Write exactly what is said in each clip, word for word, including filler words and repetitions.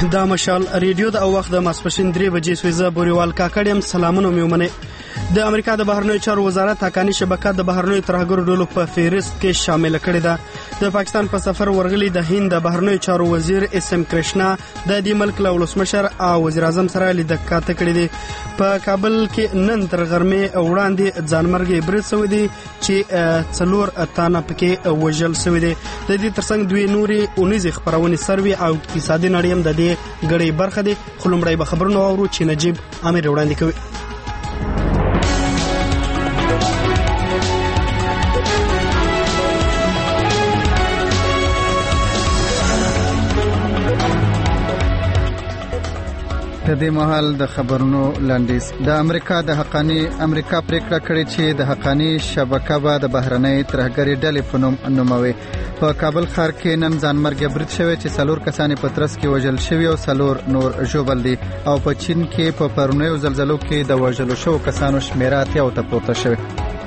دا مشال ریډیو د او وخت د ماسپښین درې بجې سویزه بوریوال کاکړ یم. سلامونه مې ومنئ. د امریکا د بهرنیو چارو وزارت حقاني شبکه د بهرنیو ترهګرو ډلو په فهرست کې شامل کړې ده. د پاکستان په سفر ورغلي د هند د بهرنیو چارو وزیر اس ام کرشنا د دې ملک له ولسمشر او وزیر اعظم سره لیدنه کاته کړې ده. په کابل کې نن تر غرمې وړاندې ځانمرګي برید شوی دی چې څلور تنه پکې وژل شوی دي. د دې ترڅنګ دوی نوري اونیزې خبرونه سروي او اقتصادي نړۍ هم د دې غړي برخه دي. خلمړی به خبرونه اورو چې نجيب امیر وړاندې کوي. د دې مهال د خبرونو لاندیز. د امریکا د حقاني امریکا پریکړه کړې چې د حقاني شبکه به د بهرنۍ ترهګرۍ ډلې په نوم نوموي. په کابل ښار کې نن ځانمرګي برید شوی چې څلور کسان په ترڅ کې وژل شوي او څلور نور ژوبل دي. او په چین کې په پرونیو زلزلو کې د وژلو شوو کسانو شمېره اتیا ته پورته شوی.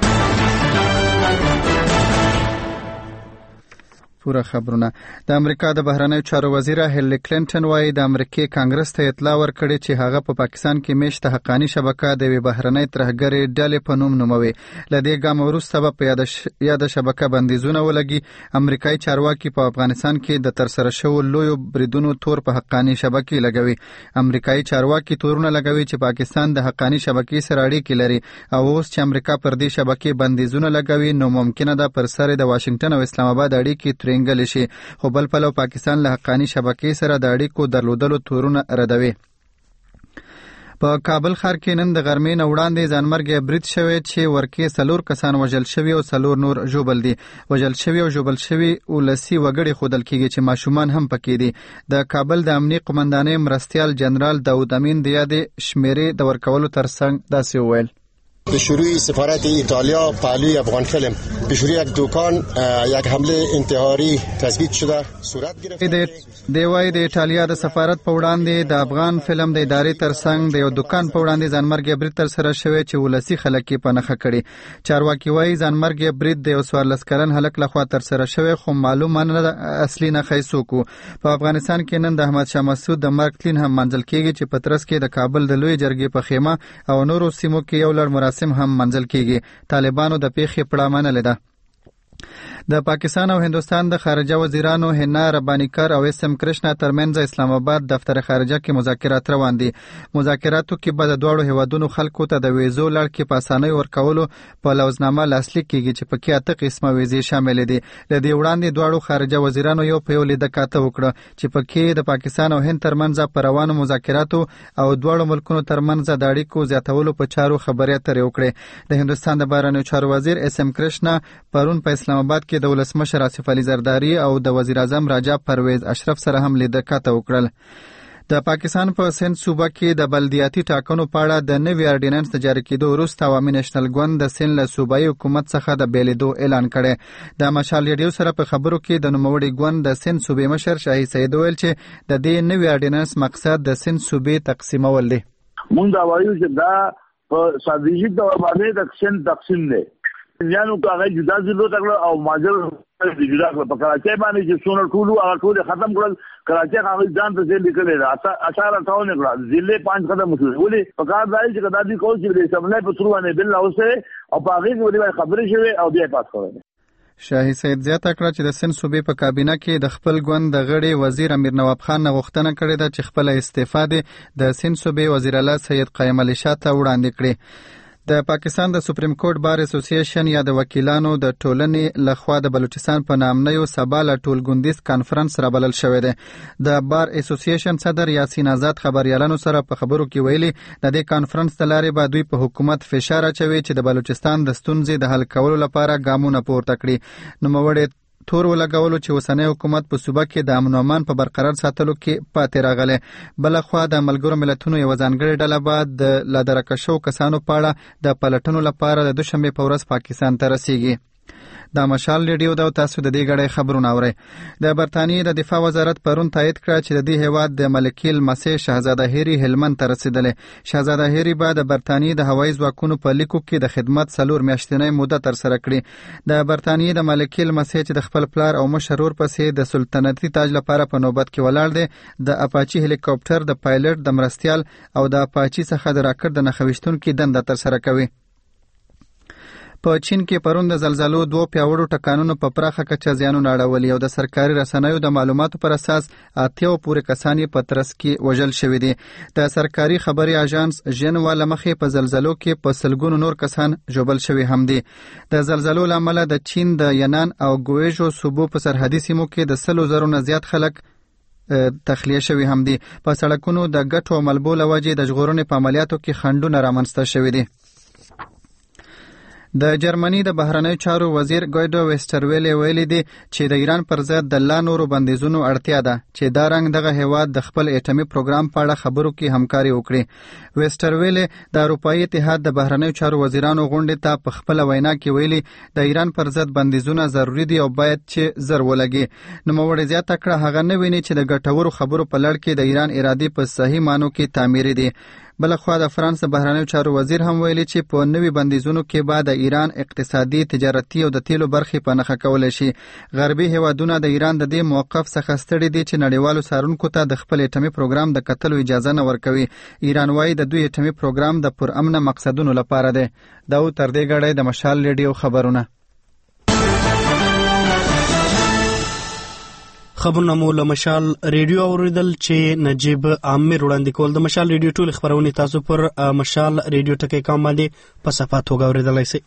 پورا خبرونه. د امریکا د بهرنیو چارو وزیره هیلری کلینټن وايي د امریکای کانګرس ته اطلاع ورکړې چې هغه په پا پاکستان کې میشته حقاني شبکه د وی بهرنۍ ترهګرۍ ډلې په نوم نوموي. لدې ګام وروسته به په یاد یاد شبکه بندیزونه ولګي. امریکایي چارواکي په افغانستان کې د ترسره شوو لویو بریدونو تور په حقاني شبکې لګوي. امریکایي چارواکي تورونه لګوي چې پاکستان د حقاني شبکې سره اړیکې لري او اوس چې امریکا پر دې شبکې بندیزونه لګوي نو ممکنه ده پر سر د واشنگټن او اسلام آباد اړیکې ترنګل شي. خو بل پلو پاکستان له حقاني شبکې سره د اړیکو درلودلو تورونه ردوي. په کابل ښار کې نن د غرمې نه وړاندې ځانمرګي برید شوی چې ورکې څلور کسان وژل شوي او څلور نور ژوبل دي. وژل شوي او ژوبل شوي ولسي وګړي ښودل کېږي چې ماشومان هم پکې دي. د کابل د امنیت قومندانۍ مرستیال جنرال داود امین د یادې شمیرې د ورکولو ترڅنګ داسې وویل: به شروع سفارت ایتالیا پهلوی افغان فیلم به شروع یک دکان یک حمله انتحاری تثبیت شده صورت گرفت. دی وايي د ایتالیا د سفارت په وړاندې د افغان فلم د ادارې ترڅنګ د یو دکان په وړاندې ځانمرګي برید تر سره شوی چې ولسی خلک یې په نښه کړي. چارواکي وايي ځانمرګي برید د یو څوارلس کلن هلک لخوا تر سره شوی خو معلومه نه ده اصلي نښې څوک. په افغانستان کې نن د احمد شاه مسعود د مرګ تلین هم منځل کېږي چې په ترڅ کې د کابل د لوی جرګې په خیمه او نورو سیمو کې یو لړ مراسم هم منځل کېږي. طالبانو د پیښې پړه منلې ده. د پاکستان او هندوستان د خارجه وزیرانو هنا ربانیکر او اس ام کرشنا ترمنځ اسلام آباد دفتر خارجه کې مذاکرات روان دي. مذاکراتو کې به د دواړو هیوادونو خلکو ته د ویزو لړ په اسانۍ ورکولو په لوزنامه لاسلیک کېږي چې پکې اته قسمه ویزې شامل دي. له دې وړاندې دواړو خارجه وزیرانو یو په یو لیدنه کاته وکړه چې پکې د پاکستان او هند ترمنځ په روانو مذاکراتو او دواړو ملکونو ترمنځ د اړیکو زیاتولو په چارو خبرې اترې وکړې. د هندوستان د بهرنیو چارو وزیر اس ام کرشنا پرون په اسلام آباد کې د ولسمشر آصف علي زرداری او د وزیر اعظم راجا پرویز اشرف سره هم لیدنه کاته وکړل. د پاکستان په سند صوبه کې د بلدیاتي ټاکنو په اړه د نوي اردیننس د جاری کېدو وروسته عوامي نېشنل ګوند د سند له صوبایي حکومت څخه د بیلیدو اعلان کړی. د مشال ریډیو سره په خبرو کې د نوموړي ګوند د سند صوبې مشر شاهي سید ویل چې د دې نوي اردیننس مقصد د سند صوبې تقسیمول دی. مونږ دا وایو چې دا په استراتیژیک ډول باندې د سند تقسیم دی. یانو هغه جدا ځلو تکړه او ماجر د جدا کړ په کراچۍ باندې چې څونه ټولو هغه ټول ختم کړل. کراچۍ هغه ځان ته ځل لیکل را اثر اټاونه کړل ضلع پنځ قدم وشو. ولې په کار دی چې کدا دي کوم چې د سملای په تروانه بل اوسه او په هغه ولې خبرې شوي او بیا پاس کړل. شاهي سید زیاته کړه چې د سند صوبې په کابینه کې د خپل ګوند د غړي وزیر امیر نواب خان نه غوښتنه کړې ده چې خپل استعفا د سند صوبې وزیر اعلی سید قائم علي شاه ته وړاندې کړي. د پاکستان د سپریم کورټ بار اسوسییشن یا د وکیلانو د ټولنې لخوا د بلوچستان په نامنیو سبا له ټولګوندیز کانفرنس رابلل شوی دی. د بار اسوسییشن صدر یاسین آزاد خبريالانو سره په خبرو کې ویلي د دې کانفرنس د لارې به دوی په حکومت فشار اچوي چې د بلوچستان د ستونزې د حل کولو لپاره ګامونه پورته کړي. نوموړي تور ولګولو چې اوسنی حکومت په صوبه کې د امن او امان په برقرار ساتلو کې پاتې راغلی. بلخوا د ملګرو ملتونو یو ځانګړې ډله به د لادرکه شوو کسانو په اړه د پلټنو لپاره د دوشنبې په ورځ پاکستان ته رسیږي. دا مشال ریډیو دا تاسو د دې غړې خبرونه اورئ. د برتانیې د دفاع وزارت پرون تایید کړ چې د دې هیواد د ملکي لمسې شهزاده هری هلمند ته رسیدلې. شهزاده هری به د برتانیې د هوایي ځواکونو په لیکو کې د خدمت څلور میاشتنۍ موده تر سره کړي. د برتانیې د ملکي لمسې چې د خپل پلار او مشرور پسې د سلطنتي تاج لپاره په نوبت کې ولاړ دی، د اپاچي هلیکاپټر د پایلټ د مرستیال او د اپاچي څخه د راکټ د نښویشتونکي دنده تر سره کوي. په چین کې پرون د زلزلو دوه پیاوړو ټکانونو په پراخه کچه زیانونه اړولي او د سرکاري رسنیو د معلوماتو پر اساس اتیا پورې کسان په ترس کې وژل شوي دي. د سرکاري خبري اژانس ژنوا له مخې په زلزلو کې په سلګونو نور کسان ژوبل شوي هم دي. د زلزلو له امله د چین د ینان او ګویژو صوبو په سرحدي سیمو کې د سلو زرو نه زیات خلک تخلیه شوي هم دي. په سړکونو د ګټو او ملبو له وجې د ژغورنې په عملیاتو کې خنډونه رامنځته شوي دي. د جرمني د بهرنیو چارو وزیر ګایډو ویسټرویلی ویلي دی چې د ایران پر ضد د لا نورو بندیزونو اړتیا ده چې دا رنګ دغه هیواد د خپل اټومي پروګرام په اړه خبرو کې همکاري وکړي. ویسټرویلی د اروپایي اتحاد د بهرنیو چارو وزیرانو غونډې ته په خپل وینا کې ویلي د ایران پر ضد بندیزونه ضروری دي او باید چې زر ولګي. نوموړي زیاته کړه هغه نه ویني چې د ګټورو خبرو په لړ کې د ایران ارادې په صحیح معنو کې تعمیري دي. بلخوا د فرانس بهرنیو چارو وزیر هم ویلي چې په نوي بندیزونو کې بعد د ایران اقتصادي، تجارتي او د تیلو برخې په نښه کولای شي. غربي هیوادونه د ایران د دې موقف څخه ستړي دي چې نړیوالو څارونکو ته د خپل اټومي پروګرام د کتلو اجازه نه ورکوي. ایران وايي د دوی اټومي پروګرام د پرامنه مقصدونو لپاره دی. دا و تر دې غړې د مشال ریډیو خبرونه. خبرونه مو له مشال ریډیو اوریدل چې نجیب عامر وړاندې کول. د مشال ریډیو ټول خبرونه تاسو پر مشال ریډیو ټکی کام باندې په صفحه توګه اوریدلای شئ.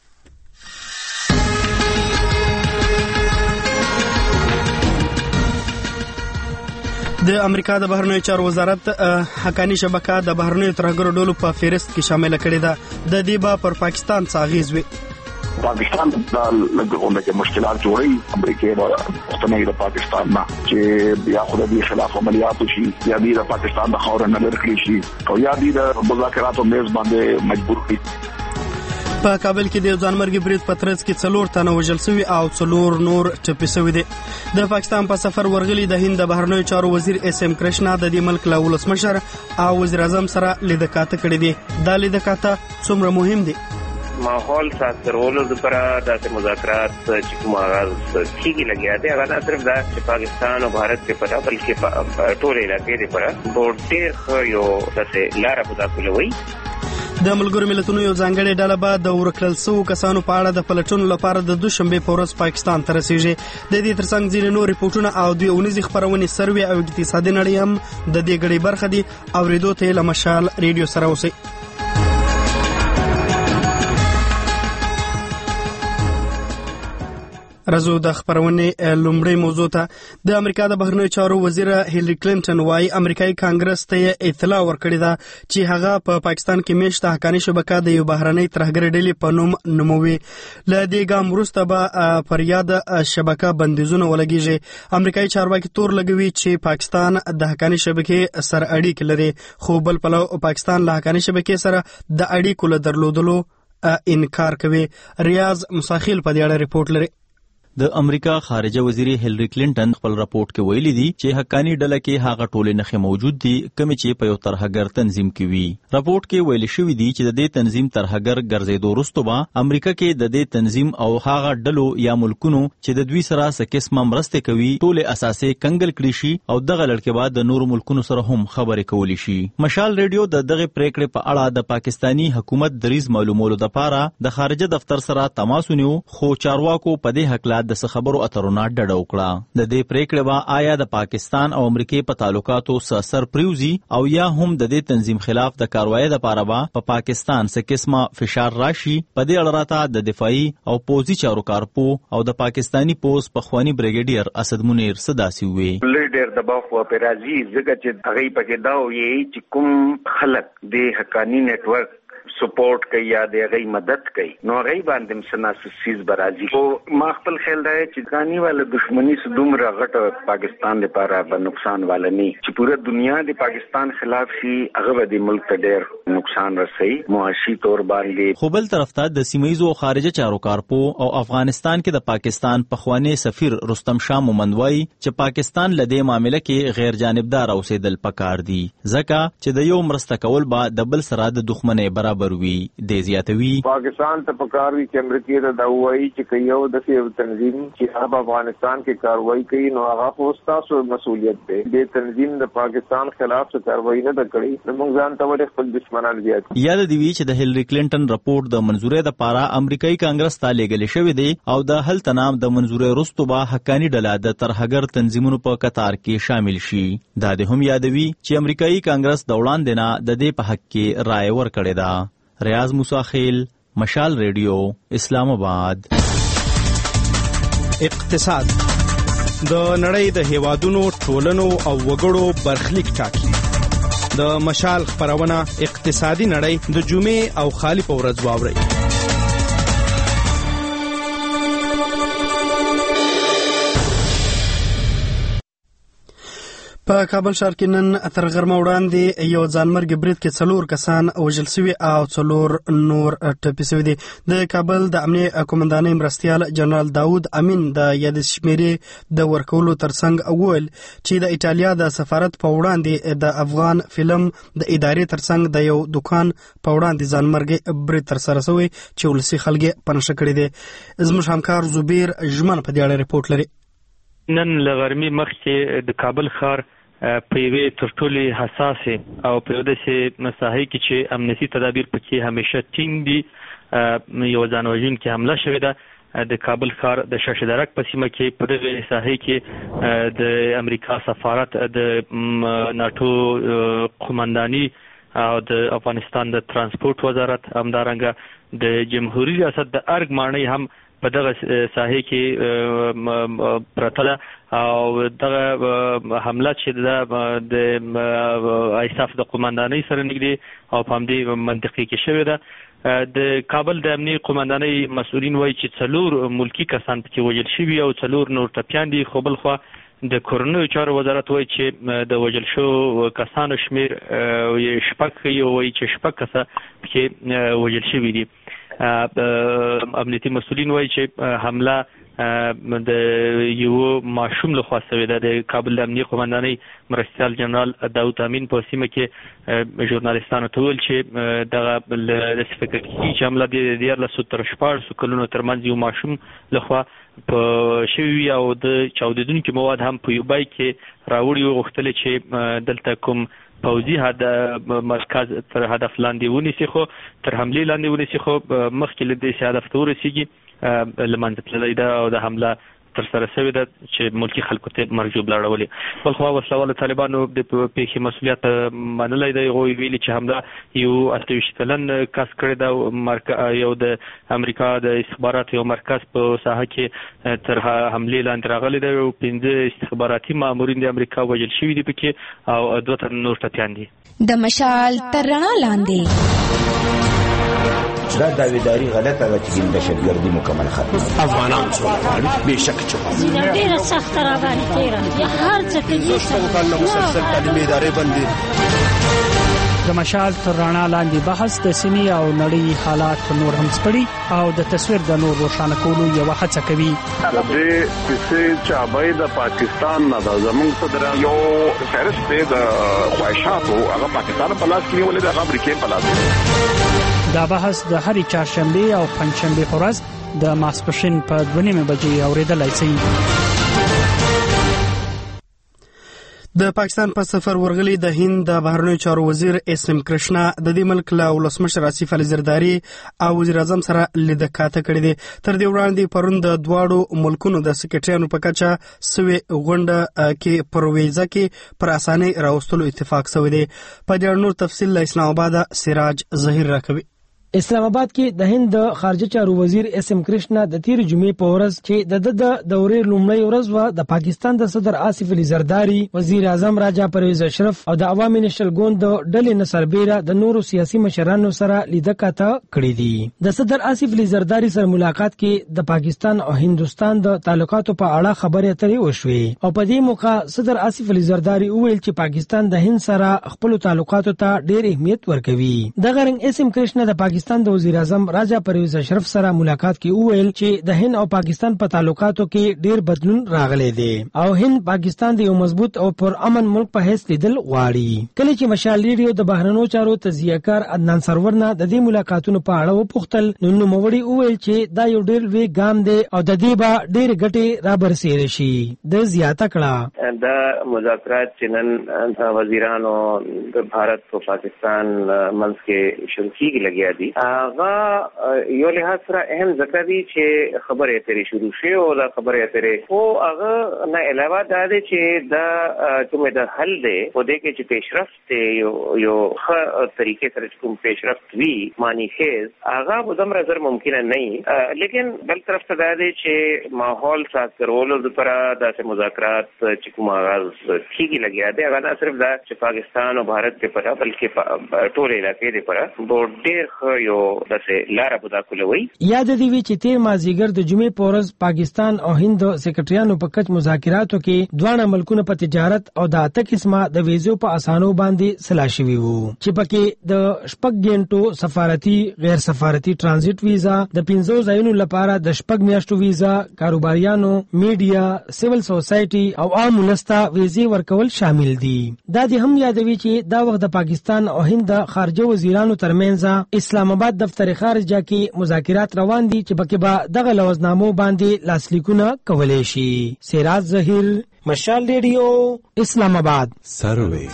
د امریکا د بهرنیو چارو وزارت حقانی شبکه د بهرنیو ترهګرو ډلو په فهرست کې شامل کړې ده. د دې به پر پاکستان څه اغیز وي. پاکستان د لږه مشکلات جوړي. امریکا د د پاکستان نه چې بیا خو د خلاف عملیات شي، یا د پاکستان د خاور نه لري شي، او یا د مذاکراتو میز باندې مجبور کړي. په کابل کې د ځانمرګي برید په ترڅ کې څلور تنه وژل شوي او څلور نور ټپي شوي دي. د پاکستان په سفر ورغلي د هند د بهرنیو چارو وزیر اس ام کرشنا د دې ملک له ولسمشر او وزیر اعظم سره لیدکاته کړې دي. دا لیدکاته څومره مهم دي؟ ماحول ساترولو لپاره د مذاکرات چې کوم آغاز کیږي لګیا دی، هغه نه صرف د پاکستان او بھارت کې پټه بلکې په ټول علاقې لپاره ډېر یو څه لاره پیدا کولوي. د ملګرو ملتونو یو ځانګړې ډله به د ورکړل شوو کسانو په اړه د پلټنو لپاره د دوشنبه په ورځ پاکستان ته رسیږي. د دې ترڅنګ ځینې نور ریپورټونه او دوی اونیزې خبرونه سروې او اقتصادي نړۍ هم د دې غړي برخه دي. اوریدو ته له مشال ریډیو سره اوسئ. رزو د خبرونه لومړی موضوع ته د امریکا د بهرنیو چارو وزیر هیلری کلینټن وايي امریکایي کانګرس ته اطلاع ورکړې ده چې هغه په پا پاکستان کې میشته حقانی شبکه د یو بهرنۍ ترهګر ډلې په نوم نوموي. له دې ګام وروسته به پر یاد شبکه بندیزونه ولګیږي. امریکایي چارواکي تور لګوي چې پاکستان د حقانی شبکې سره اړیکې لري، خو بل پلو پاکستان له حقانی شبکې سره د اړیکو له درلودلو انکار کوي. ریاض مساخیل په دې اړه ریپورت لري. د امریکا خارجه وزیر هیلری کلینټن خپل راپورټ کې ویلي دي چې حقانی ډله کې هغه ټولې نښې موجود دي کوم چې په یو ترهګر تنظیم کې وي. راپورټ کې ویل شوی دی چې د دې تنظیم ترهګر ګرځېدو وروسته به امریکا کې د دې تنظیم او هغه ډلو یا ملکونو چې د دوی سره څه قسمه مرسته کوي ټولې اساسي کنګل کړي شي او دغه لړ بعد د نورو ملکونو سره هم خبرې کولی شي. مشال ریډیو د دغه پریکړې په اړه د پاکستانی حکومت دریز معلومولو لپاره د خارجه دفتر سره تماس ونیو، خو چارواکو په دې حق لا د خبرو اترونه ډډه وکړه. د دې پریکړې به آیا د پاکستان او امریکای په تعلقاتو څه اثر پریوزي او یا هم د دې تنظیم خلاف د کاروایی لپاره به په پاکستان څه قسمه فشار راشي. په دې اړه راته د دفاعي او پوځي چارو کارپو او د پاکستانی پوز پخوانی بریګیډیر اسد منیر صداسي وي. لیډر د باخو پیرازي زګه چې هغه پکې دا وي چې کوم خلک د حقانی نتورک سپورټ کوي یا د غي مدد کوي نو غي باندې مسناسیز برازي او ما خپل خیال دی چې افغاني والا دښمنی سره دومره غټه پاکستان لپاره به نقصان والا نه چې پوره دنیا د پاکستان خلاف شي هغه د ملک ته ډېر نقصان رسي معاشي تور باندې. خو بل طرف ته د سیمایي او خارجه چارو کارپو او افغانستان کې د پاکستان پخوانی سفیر رستم شاه مومندوي چې پاکستان لدې معاملې کې غیر جانبدار اوسېدل پکار دي ځکه چې د یو مرسته کول به د بل سره د دښمنۍ برابر وي. د زیاتوي پاکستان ته پکار وي چې امریکا ته دا وایي چې یو د سیو تنظیم چې هغه افغانستان کې کاروایی کوي نو هغه پوسټاسو مسؤلیت دی. د تنظیم د پاکستان خلاف څه کاروایی نه کړي نو موږ ځان ته ولې خپل دښمنان زیات. یاد دی چې د هیلری کلینټن راپورټ د منزورې د پاره امریکایي کانګرس ته لیږل شوی دی او د هل تنام د منزورې وروسته به حقانی ډله د ترهګر تنظیمونو په قطار کې شامل شي. دا د هم یادوي چې امریکایي کانګرس د وړاندې نه د دې په حق کې رائے ورکړې ده. ریاض موسی خیل، مشال ریډیو، اسلام آباد. اقتصاد د نړۍ د هیوادونو ټولنو او وګړو برخلیک ټاکي. د مشال خبرونه اقتصادي نړۍ د جمعې او خالی په ورځ واوري. په کابل ښار کې نن تر غرمه وړاندې یو ځانمرګي برید کې څلور کسان وژل شوي او څلور نور ټپي شوي دي. د کابل د امنیه قومندانۍ مرستیال جنرال داود امین د یادې شمیرې د ورکولو ترڅنګ وویل چې د ایټالیا د سفارت په وړاندې د افغان فلم د ادارې ترڅنګ د یو دکان په وړاندې ځانمرګي برید ترسره شوی چې ولسي خلک پنځه کړي دي. زموږ همکار زبیر ژمن په دې اړه ریپورت لري. نن لغرمې مخکې د کابل ښار په یوې تر ټولې حساسې او په یو داسې مساحې کې چې امنیتي تدابیر پکې همیشه ټینګ دي یو ځانوژونکې حمله شوې ده. د کابل ښار د شاشه درک په سیمه کې په دغه ساحې کې د امریکا سفارت، د ناټو قومنداني او د افغانستان د ترانسپورت وزارت، همدارنګه د جمهوریت ریاست د ارګ ماڼۍ هم په دغه ساحې کې پرته ده او دغه حمله چې د ایساف د قومندانۍ سره نږدې او په همدې منطقې کې شوې ده. د کابل د امنیه قومندانۍ مسؤلین وایي چې څلور ملکی کسان پکې وژل شوي او څلور نور ټپیان دي. خو بل خوا د کورنیو چارو وزارت وایي چې د وژل شوو کسانو شمیر شپږ ښیي او وایي چې شپږ کسه پکې وژل شوي دي. امنیتي مسؤلین وایي چې حمله د یو ماشوم لخوا شوې ده. د کابل د امنیه قومندانۍ مرستیال جنرال داود امین په سیمه کې ژورنالیستانو ته ویل چې دغه داسې فکر کېږي چې حمله د دیارلسو تر شپاړسو کلونو ترمنځ یو ماشوم لخوا په شوي وي او د چاودېدونکي مواد هم په یو بای کې راوړي وي. غوښتل چې دلته کوم پوځي مرکز تر هدف لاندې ونیسي، خو تر حملې لاندې ونیسي، خو مخکې له دې چې هدف ته ورسېږي له منځه تللی ده او د حمله ترسره شوې ده چې ملکي خلکو ته مرګ ژوبله اړولې. بل خوا وسله والو طالبانو د پیښې مسؤلیت منلی دی. هغوی ویلي چې حمله یو اته ویشت کلن کس کړې ده. یو د امریکا د استخباراتو یو مرکز په ساحه کې تر حملې لاندې راغلی دی او پنځه استخباراتي مامورین د امریکا وژل شوي دي پکې او دوه تن نور ټپیان دي. د مشال تر رڼا لاندې دا داویداری غلطه ده چې د دهشتګردي مکمل ختم افغانان څو به شک چې ډیره سخت را باندې تیره هر څه کې څو مسلسل تعلیمي ادارې بندي. د مشال تر رڼا لاندې بحث د سیمې او نړۍ حالات نور هم سپړي او د تصویر د نور روښانه کولو یو هڅه کوي. د دې کیسې چابای د پاکستان نه د زمونږ صدر یو فهرست دی د خواهشاتو هغه پاکستان په لاس کې ولې د امریکا په لاس. دا بحث د هرې چهارشنبه او پنځشنبه په ورځ د ماسپښین په دوه نیمې بجې اورېدلای شئ. د پاکستان په سفر ورغلي د هند د بهرنیو چارو وزیر اس ام کرشنا د دې ملک له ولسمشر آصف علي زرداري او وزیر اعظم سره لیده کاته کړې دي. تر دې وړاندې پرون د دواړو ملکونو د سکرټریانو په کچه سوي غونډه کې پر ویزه کې پر اساني راوستلو اتفاق شوی دی. په دې اړه نور تفصیل له اسلام آباد سراج ظهیر راکوي. اسلام آباد کې د هند د خارجه چارو وزیر اس ام کرشنا د تیر جمعې په ورځ چې د د دورې لومړی ورځ و د پاکستان د صدر آصف علي زرداری، وزیر اعظم راجا پرویز اشرف او د عوامي نېشنل ګوند د ډلې نه سربېره د نورو سیاسي مشرانو سره لیده کاته کړې دي. د صدر آصف علي زرداری سره ملاقات کې د پاکستان او هندستان د تعلقاتو په اړه خبرې اترې وشوې او په دې موقع صدر آصف علي زرداری وویل چې پاکستان د هند سره خپل تعلقاتو ته ډېر اهمیت ورکوي. د غرنګ اس ام کرشنا د پاکستان د وزیر اعظم راجا پرویز اشرف سره ملاقات کې وویل چې د هند او پاکستان په تعلقاتو کې ډیر بدلون راغلی دی او هند پاکستان د یو مضبوط او پر امن ملک په حیث لیدل غواړي. کله چې مشال ریډیو د بهرنیو چارو تجزیه‌کار عدنان سرور نه د دې ملاقاتونو په اړه وپوښتل نو نوموړي وویل چې دا یو ډیر لوی ګام دی او د دې به ډیر ګټې رابرسېره شي. د زیاته کړه د مذاکرات چې نن وزیرانو د بھارت او پاکستان منځ کې شروع کیږي لګیا دي هغه یو لحاظ سره اهم ذکر دي چې خبرې اترې شروع شي او دا خبرې اترې خو هغه نه علاوه دا دی چې دا کومه د حل دی او د کې چې پیشرفت یو یو ښه طریقې سره کوم پیشرفت وی معنی خیز هغه په دم نظر ممکن نه لیکن بل طرف ته دا دی چې ماحول ساز کولو لپاره د مذاکرات چې کوم آغاز کیږي لګیا دی هغه نه صرف دا چې پاکستان او بھارت په پټه بلکې ټول علاقې لپاره بور ډېر یو داسې لاره بودا کولوي. یاد دی وی چې تیر مازیګر د جمعې په ورځ پاکستان او هند سیکریټریانو په کچ مذاکراتو کې دواړه ملکونو په تجارت او د اته قسمه د ویزو په اسانو باندې سلا شوي وو چې پکې د شپږ غنټو سفارتي غیر سفارتي ترانزیت ویزا د پنځو ځایونو لپاره د شپږ میاشتو ویزا کاروباریانو میډیا سیول سوسایټي او عام ولسته ویزې ورکول شامل دي. دا د هم یادوي چې دا وخت د پاکستان او هند خارجه وزیرانو ترمنځ اسلام آباد دفتر خارجه کې مذاکرات روان دي چې پکې به دغه لوزنامو باندې لاسلیکونه کولای شي. سراج ظهیر، مشال ریډیو، اسلام آباد. سروي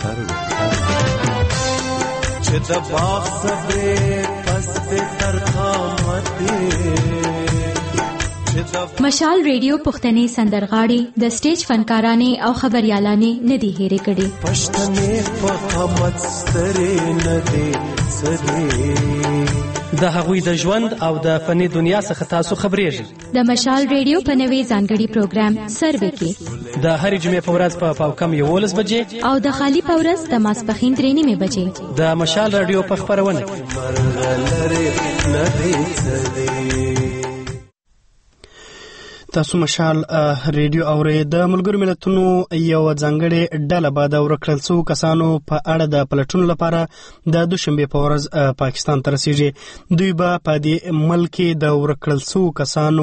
چې د باغ صبر پس د ترخامته مشال ریډیو پښتني سندرغاړي د سټیج فنکارانه او خبريالانه ندي هېره کړي. پښتني په قامت ستري ندي سدي د هغوی د ژوند او د فني دنیا څخه تاسو خبرېږئ. د مشال ریډیو په نوي ځانګړي پروګرام سروي کې د هرې جمعې په ورځ په پاوکم یولس بجې او د خالي په ورځ د ماسپښین درې نیمې بجې د مشال ریډیو په خبرونه کې تاسو مشال ریډیو اورئ. د ملګرو ملتونو یو ځانګړې ډله به د ورکړل شوو کسانو په اړه د پلټونو لپاره د دوشنبې په ورځ پاکستان ته رسیږي. دوی به په دې ملک کې د ورکړل شوو کسانو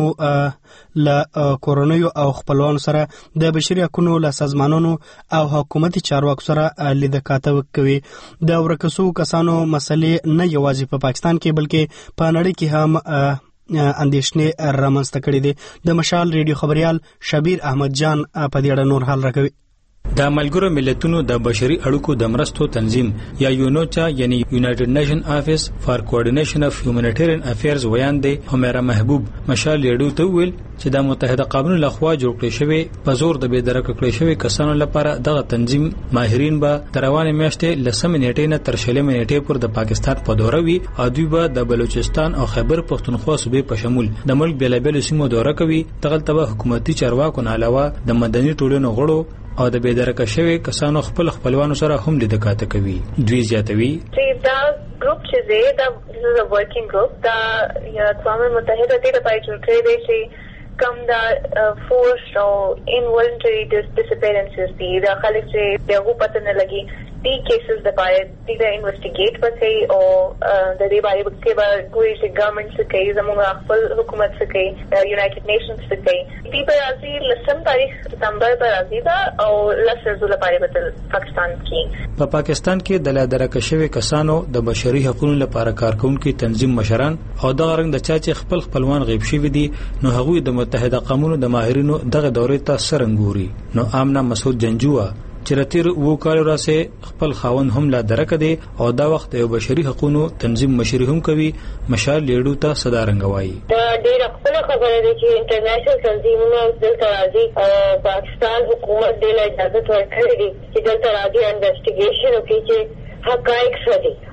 له کورنیو او خپلوانو سره د بشري حقوقو له سازمانونو او حکومتي چارواکو سره لیده کاته کوي. د ورکړل شوو کسانو مسلې نه یوازې په پاکستان کې بلکې په نړۍ کې هم اندېښنې رامنځته کړې دي. د مشال ریډیو خبريال شبیر احمد جان په دې اړه نور حال راکوي. د ملګرو ملتونو د بشري اړیکو د مرستو تنظیم یا یونوچا یعنی یونایټډ نیشن افیس فار کوارډینیشن اف هیومانیټریان افیرز ویان دی همیرا محبوب مشال ریډیو ته ویل چې د متحده قومونو لخوا جوړ کړی شوی په زور د بېدرک کړی شوی کسانو لپاره دغه تنظیم ماهرین به تر روانه میاشتې لسمه نیټې نه تر شلمه نیټې پورې د پاکستان په دوره وي او دوی به د بلوچستان او خیبر پختونخوا صوبې په شمول د ملک بیلابل سیمو دوره کوي. دغه تبه حکومتي چارواکو نه علاوه د مدني ټولنو غړو او د بېدرک شوی کسانو خپل خپلوانو سره هم لیده کاته کوي. دوی زیاتوي دا ګروپ چې دی دا د ورکینګ ګروپ دا یا اقوام متحده د لپاره جوړ کړی دی چې کوم دا فورس او انولنټری ډیسپیرنسز دي دا خلک چې دغه پته نه لګي تی کیسز د پاره د انویسټیګیټ وکړي او د دې باندې کې به کوئی چې ګورنمنت څخه کوي زموږ خپل حکومت څخه کوي یونایټډ نیشنز څخه کوي دی په راځي لسم تاریخ ستمبر پر راځي دا او لسر زول پاره په پاکستان کې په پاکستان کې د لادرک شوی کسانو د بشري حقوقو لپاره کارکونکو تنظیم مشران او د غرنګ د چا چې خپل خپلوان غیب شوی دي نو هغوی د متحده قومونو د ماهرینو دغه دورې ته سرنګوري. نو آمنا مسعود جنجوا چې راتیر وو کال راسه خپل خاون هم لا درک دي او دا وخت یو بشري حقوقو تنظیم مشري هم کوي. مشال لیډو ته صدا رنگوي دا ډېر خپل خبره ده چې انټرنیشنل تنظیمونه دلته راځي او پاکستان حکومت دې له اجازه ورکړي دي چې دلته راځي انویسټیګیشن وکړي چې حقایق څه دي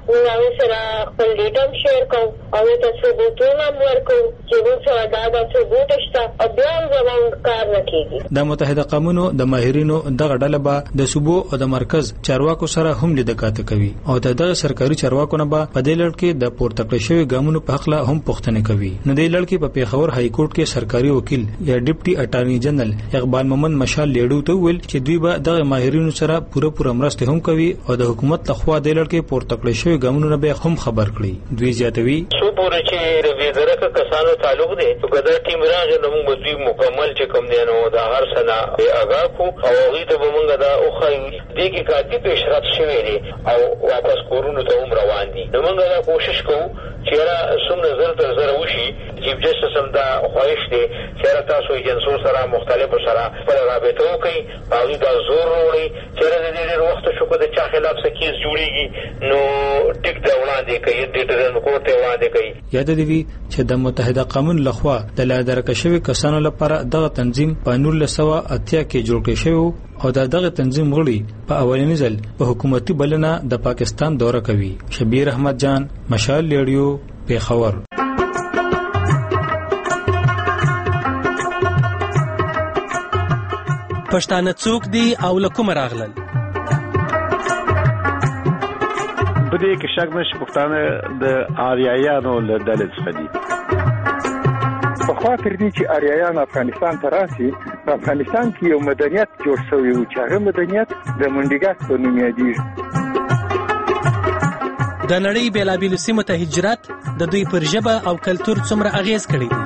موږ هغه سره خپل ډیټا هم شیر کوو او ته ثبوتونه هم ورکوو چې موږ سره دا د ثبوت شته او بیا هم زموږ کار نه کېږي. د متحده قومونو د ماهرینو دغه ډله به د صوبو او د مرکز چارواکو سره هم لیدکاته کوي او د دغه سرکاري چارواکو نه به په دې لړ کې د پورته کړی شوی ګامونو په حق له هم پوښتنه کوي. نو دې لړ کې په پیښور های کورټ کې سرکاري وکیل یا ډیپټي اټارنی جنرال اقبال محمد مشال لیډو ته ویل چې دوی به دغه ماهرینو سره پوره پوره مرسته هم کوي او د حکومت لخوا دې لړ کې پورته کړی شوی ګامونو نه به هم خبر کړي. دوی زیاتوي سو پوره چې د وزارت کسانو تعلق دی نو ګذر ټیم راغی نو موږ دوی مکمل چې کوم دی نو دا هر سنه آگاه کو او هغه ته موږ دا او خای دي کې کاتي پیشرفت شوی دی او واپس کورونو ته هم روان دي. نو موږ دا کوشش کوو چې را سم نظر تر زر وشي چیف جسټس هم دا خواهش دی چې را تاسو ایجنسو سره مختلفو سره پر رابطه وکړي او دا زور وړي چې را دې ډېر وخت شو کو د چا خلاف څه کیس جوړیږي نو ټیک دا وړاندې کوي د ټرن کوټه وړاندې کوي. یاد دی چې د متحده قومونو لخوا د لادرکه شوی کسانو لپاره دغه تنظیم په نولس سوه اتیا کې جوړ کړی شوی او دا دغه تنظیم غړي په اولنی ځل په حکومتي بلنه د پاکستان دوره کوي. شبیر احمد جان، مشال لیډیو، پیښور. پښتانه څوک دي او له کومه راغلل؟ په دې کې شک نشته پښتانه د آریایانو له ډلې څخه دي. په خاطر دي چې آریایان افغانستان ته راسي په افغانستان کې یو مدنیت جوړ شوی و چې هغه مدنیت د منډیګات په نوم یادیږي. د نړۍ بیلابیلو سیمو ته هجرت د دوی پر ژبه او کلتور څومره اغیز کړی دی؟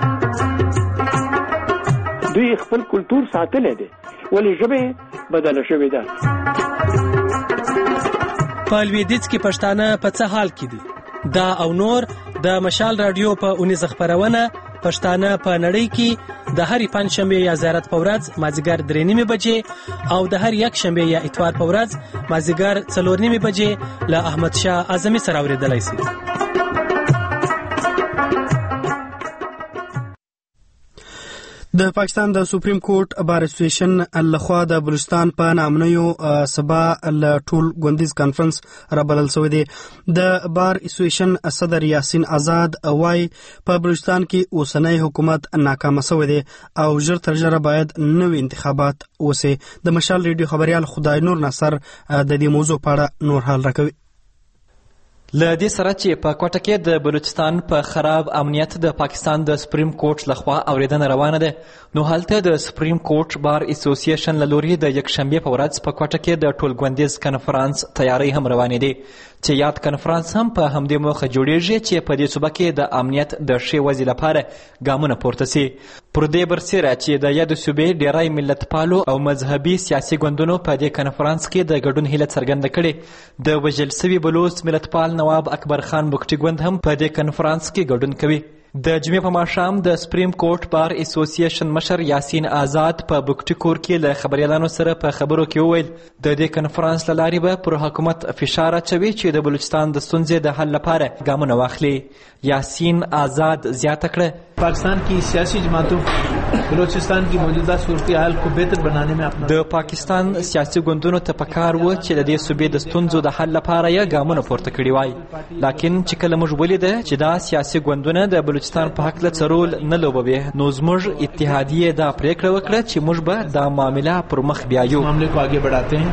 دوی خپل کلتور ساتلی دی ولې ژبه بدله شوې ده. په لویدیځ کې پښتانه په څه حال کې دي؟ دا او نور د مشال رادیو په اونیز خبرونه پښتانه په نړۍ کې د هرې پنجشنبې یا زیارت په ورځ مازدیګر درې نیمې بجې او د هر یک شنبې یا اتوار په ورځ مازدیګر څلور نیمې بجې له احمد شاه اعظمي سره اورېدلی شي. د پاکستان د سپریم کورټ بار اسوسییشن لخوا د بلوچستان په نامنیو سبا ل ټول غوندیز کانفرنس را بلل شوی دی. د بار اسوسییشن صدر یاسین آزاد وای په بلوچستان کې اوسنۍ حکومت ناکامه شوی دی او ژر تر ژره باید نوې انتخابات وسي. د مشال ریډیو خبريال خدای نور نصر د دې موضوع په اړه نور حال راکوي. له دې سره چې په کوټه کې د بلوچستان په خراب امنیت د پاکستان د سپریم کورټ لخوا اوریدنه روانه ده نو هلته د سپریم کورټ بار اسوسییشن له لوري د یکشنبې په ورځ په کوټه کې د ټولګوندیز کنفرانس تیاری هم روانې دي چې یاد کنفرانس هم په همدې موخه جوړیږي چې په دې صوبه کې د امنیت د ښې وضع لپاره ګامونه پورته سي. پر دې برسېره چې د یاد صوبې ډیری ملتپالو او مذهبي سیاسي ګوندونو په دې کنفرانس کې د ګډون هیله څرګنده کړې. د وژل سوي بلوچ ملتپال نواب اکبر خان بګټي ګوند هم په دې کنفرانس کې ګډون کوي. د جمعې په ماښام د سپریم کورټ بار اسوسییشن مشر یاسین آزاد په بګټي کور کې له خبريالانو سره په خبرو کې وویل د دې کنفرانس له لارې به پر حکومت فشار اچوي چې د بلوچستان د ستونزې د حل لپاره ګامونه واخلي. یاسین آزاد زیاته کړه पाकिस्तान की सियासी जमातों بلوچستان کی موجودہ صورتحال کو بہتر بنانے میں اپنا د پاکستان سیاسي ګوندونو ته پکار و چې د دې صوبې د ستونزو د حل لپاره یې ګامونه پورته کړي وای. لکن چې کله موږ ولیده چې دا سیاسي ګوندونه د بلوچستان په حق له څرول نه لوبوي نو زموږ اتحادیه دا پریکړه وکړه چې موږ به دا معامله پر مخ بیایو معاملې کو आगे बढ़ाते हैं.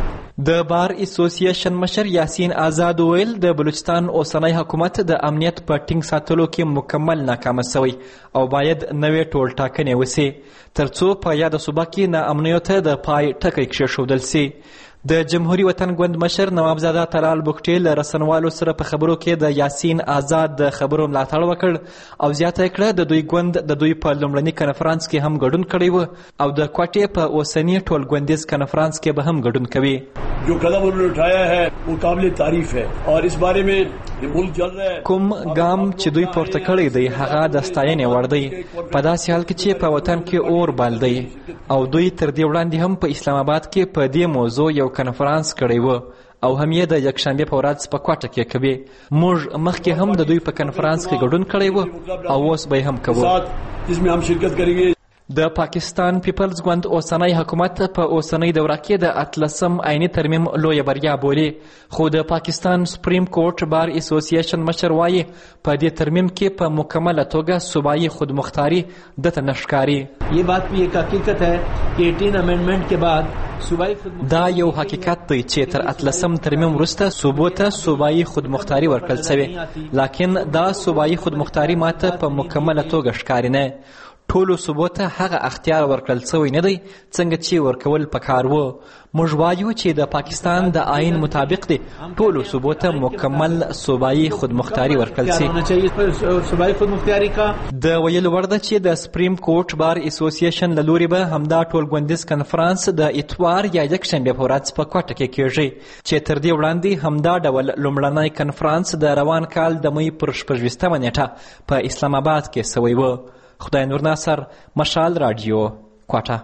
د بار اسوسییشن مشر یاسین آزاد ویل د بلوچستان اوسنی حکومت د امنیت په ټینګ ساتلو کې مکمل ناکامه شوی او باید نوې ټول ټاکنې وسي ترڅو په یاد صوبه کې ناامنیو ته د پای ټکی کېښودل سي. د جمهوریت وطن ګوند مشر نوابزاده طلال بګټي له رسنوالو سره په خبرو کې د یاسین آزاد د خبرو ملاتړ وکړ او زیاته کړه د دوی ګوند د دوی په لومړني کنفرانس کې هم ګډون کړی و او د کوټې په اوسنی ټولګوندیز کنفرانس کې به هم ګډون کوي. जो कदम उन्होंने उठाया है वो काबिल तारीफ है और इस बारे में ये मुल्क चल रहा है. کوم ګام چې دوی پورته کړی دی هغه د ستاینې وړ دی په داسې حال کې چې په وطن کې اور بل دی او دوی تر دې وړاندې هم په اسلام آباد کې په دې موضوع یو کنفرانس کړی و او هم یې د یکشنبې په ورځ په کوټه کې کوي. موږ مخکې هم د دوی په کنفرانس کې ګډون کړی و او اوس به هم کوو. جسمه هم شرکت کړي. د پاکستان پیپلز ګوند اوسنی حکومت په اوسنۍ دوره کې د اتلسم عیني ترمیم لویه بریا بولي، خو د پاکستان سپریم کورټ بار اسوسییشن مشر وایي په دې ترمیم کې په مکمله توګه صوبایي خودمختاري دته نه ښکاري. یہ بات بھی ایک حقیقت ہے کہ ایٹین امینڈمنٹ کے بعد صوبائی دا یو حقیقت دی چې تر اتلسم ترمیم وروسته صوبو ته صوبایي خودمختاري ورکړل شوې، لکن دا صوبایي خودمختاري ماته په مکمله توګه ښکاري نه. ټولو صوبو ته هغه اختیار ورکړل شوی نه دی څنګه چې ورکول پکار وو. موږ وایو چې د پاکستان د آئین مطابق دی ټولو صوبو ته مکمل صوبایي خودمختاري ورکړل شي. د ویلو وړ ده چې د سپریم کورټ بار اسوسییشن له لوري به همدا ټولګوندیز کنفرانس د اتوار یا یکشنبې په ورځ په کوټه کې کیږي چې تر دې وړاندې همدا ډول لومړنی کنفرانس د روان کال د مۍ پر شپږویشتمه نیټه په اسلام آباد کې سوی و. خدای نور ناصر، مشال رادیو، کوټه.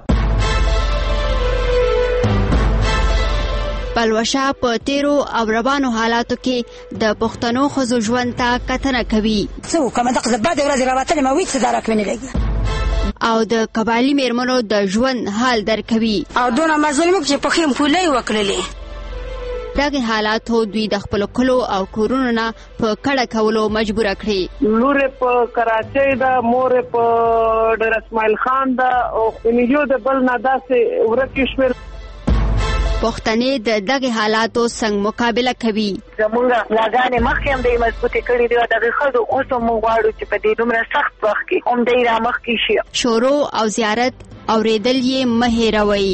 پلوشه په تیرو او روانو حالاتو کې د پښتنو ښځو ژوند ته کتنه کوي. څه وکړم دغه بعد ورځې راوتلې ما ویڅ څه درک ونه لګي او د قبایلي میرمنو د ژوند حال درکوي او دونه مظلوم چې په خیم خولۍ وکړلې. دغه حالاتو دوی د خپل کلو او کورونو نه په کډه کولو مجبور کړي. لور په کراچۍ ده، مور په ډیر اسماعیل خان ده او خونیو د بل نه داسې ورکې شوې. پښتنې د دغه حالاتو څنګه مقابله کوي؟ زمونږ لاګانې مخکې هم د مضبوطې کړي دي او دغه ښځو اوس هم موږ غواړو چې په دې دومره سخت وخت کې هم دی را مخکې شي. شروع او زیارت اورېدل یې مه هېروئ.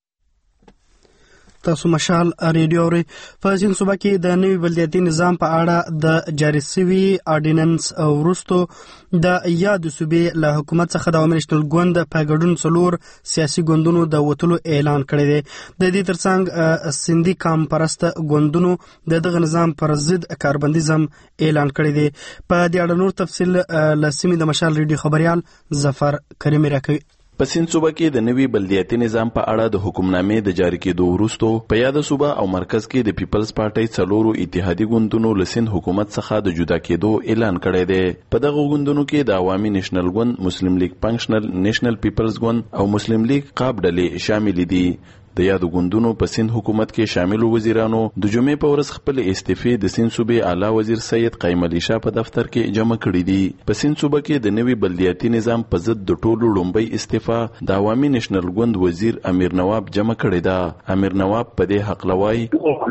تاسو مشال ریډیو اورئ. په ځین صوبه کې د نوي بلدیاتي نظام په اړه د جاري سوي آرډیننس وروستو د یاد صوبې له حکومت څخه د عوامي نېشنل ګوند په ګډون څلور سیاسي ګوندونو د وتلو اعلان کړی دی. د دې ترڅنګ سندي کام پرست ګوندونو د دغه نظام پر ضد کاربندیزم اعلان کړی دی. په دې اړه نور تفصیل له سیمې د مشال ریډیو خبريال ظفر کریمي راکوي. په سیند صوبه کې د نوي بلدیاتي نظام په اړه د حکمنامې د جاری کېدو وروسته په یاد صوبه او مرکز کې د پیپلز پارټي څلورو اتحادي ګوندونو له سیند حکومت څخه د جدا کېدو اعلان کړی دی. په دغه ګوندونو کې د عوامي نېشنل ګوند، مسلم لیگ فنکشنل نېشنل پیپلز ګوند او مسلم لیگ قاب ډلې شامل دي. د یادو ګوندونو په سیند حکومت کې شامل وزیرانو د جمعې په ورځ خپل استعفې د سیند صوبې اعلی وزیر سید قیم علي شاه په دفتر کې جمع کړي دي. په سیند صوبه کې د نوي بلدیاتي نظام په ضد د ټولو لومړی استعفا د عوامي نېشنل ګوند وزیر امیر نواب جمع کړي ده. امیر نواب په دې حق لوي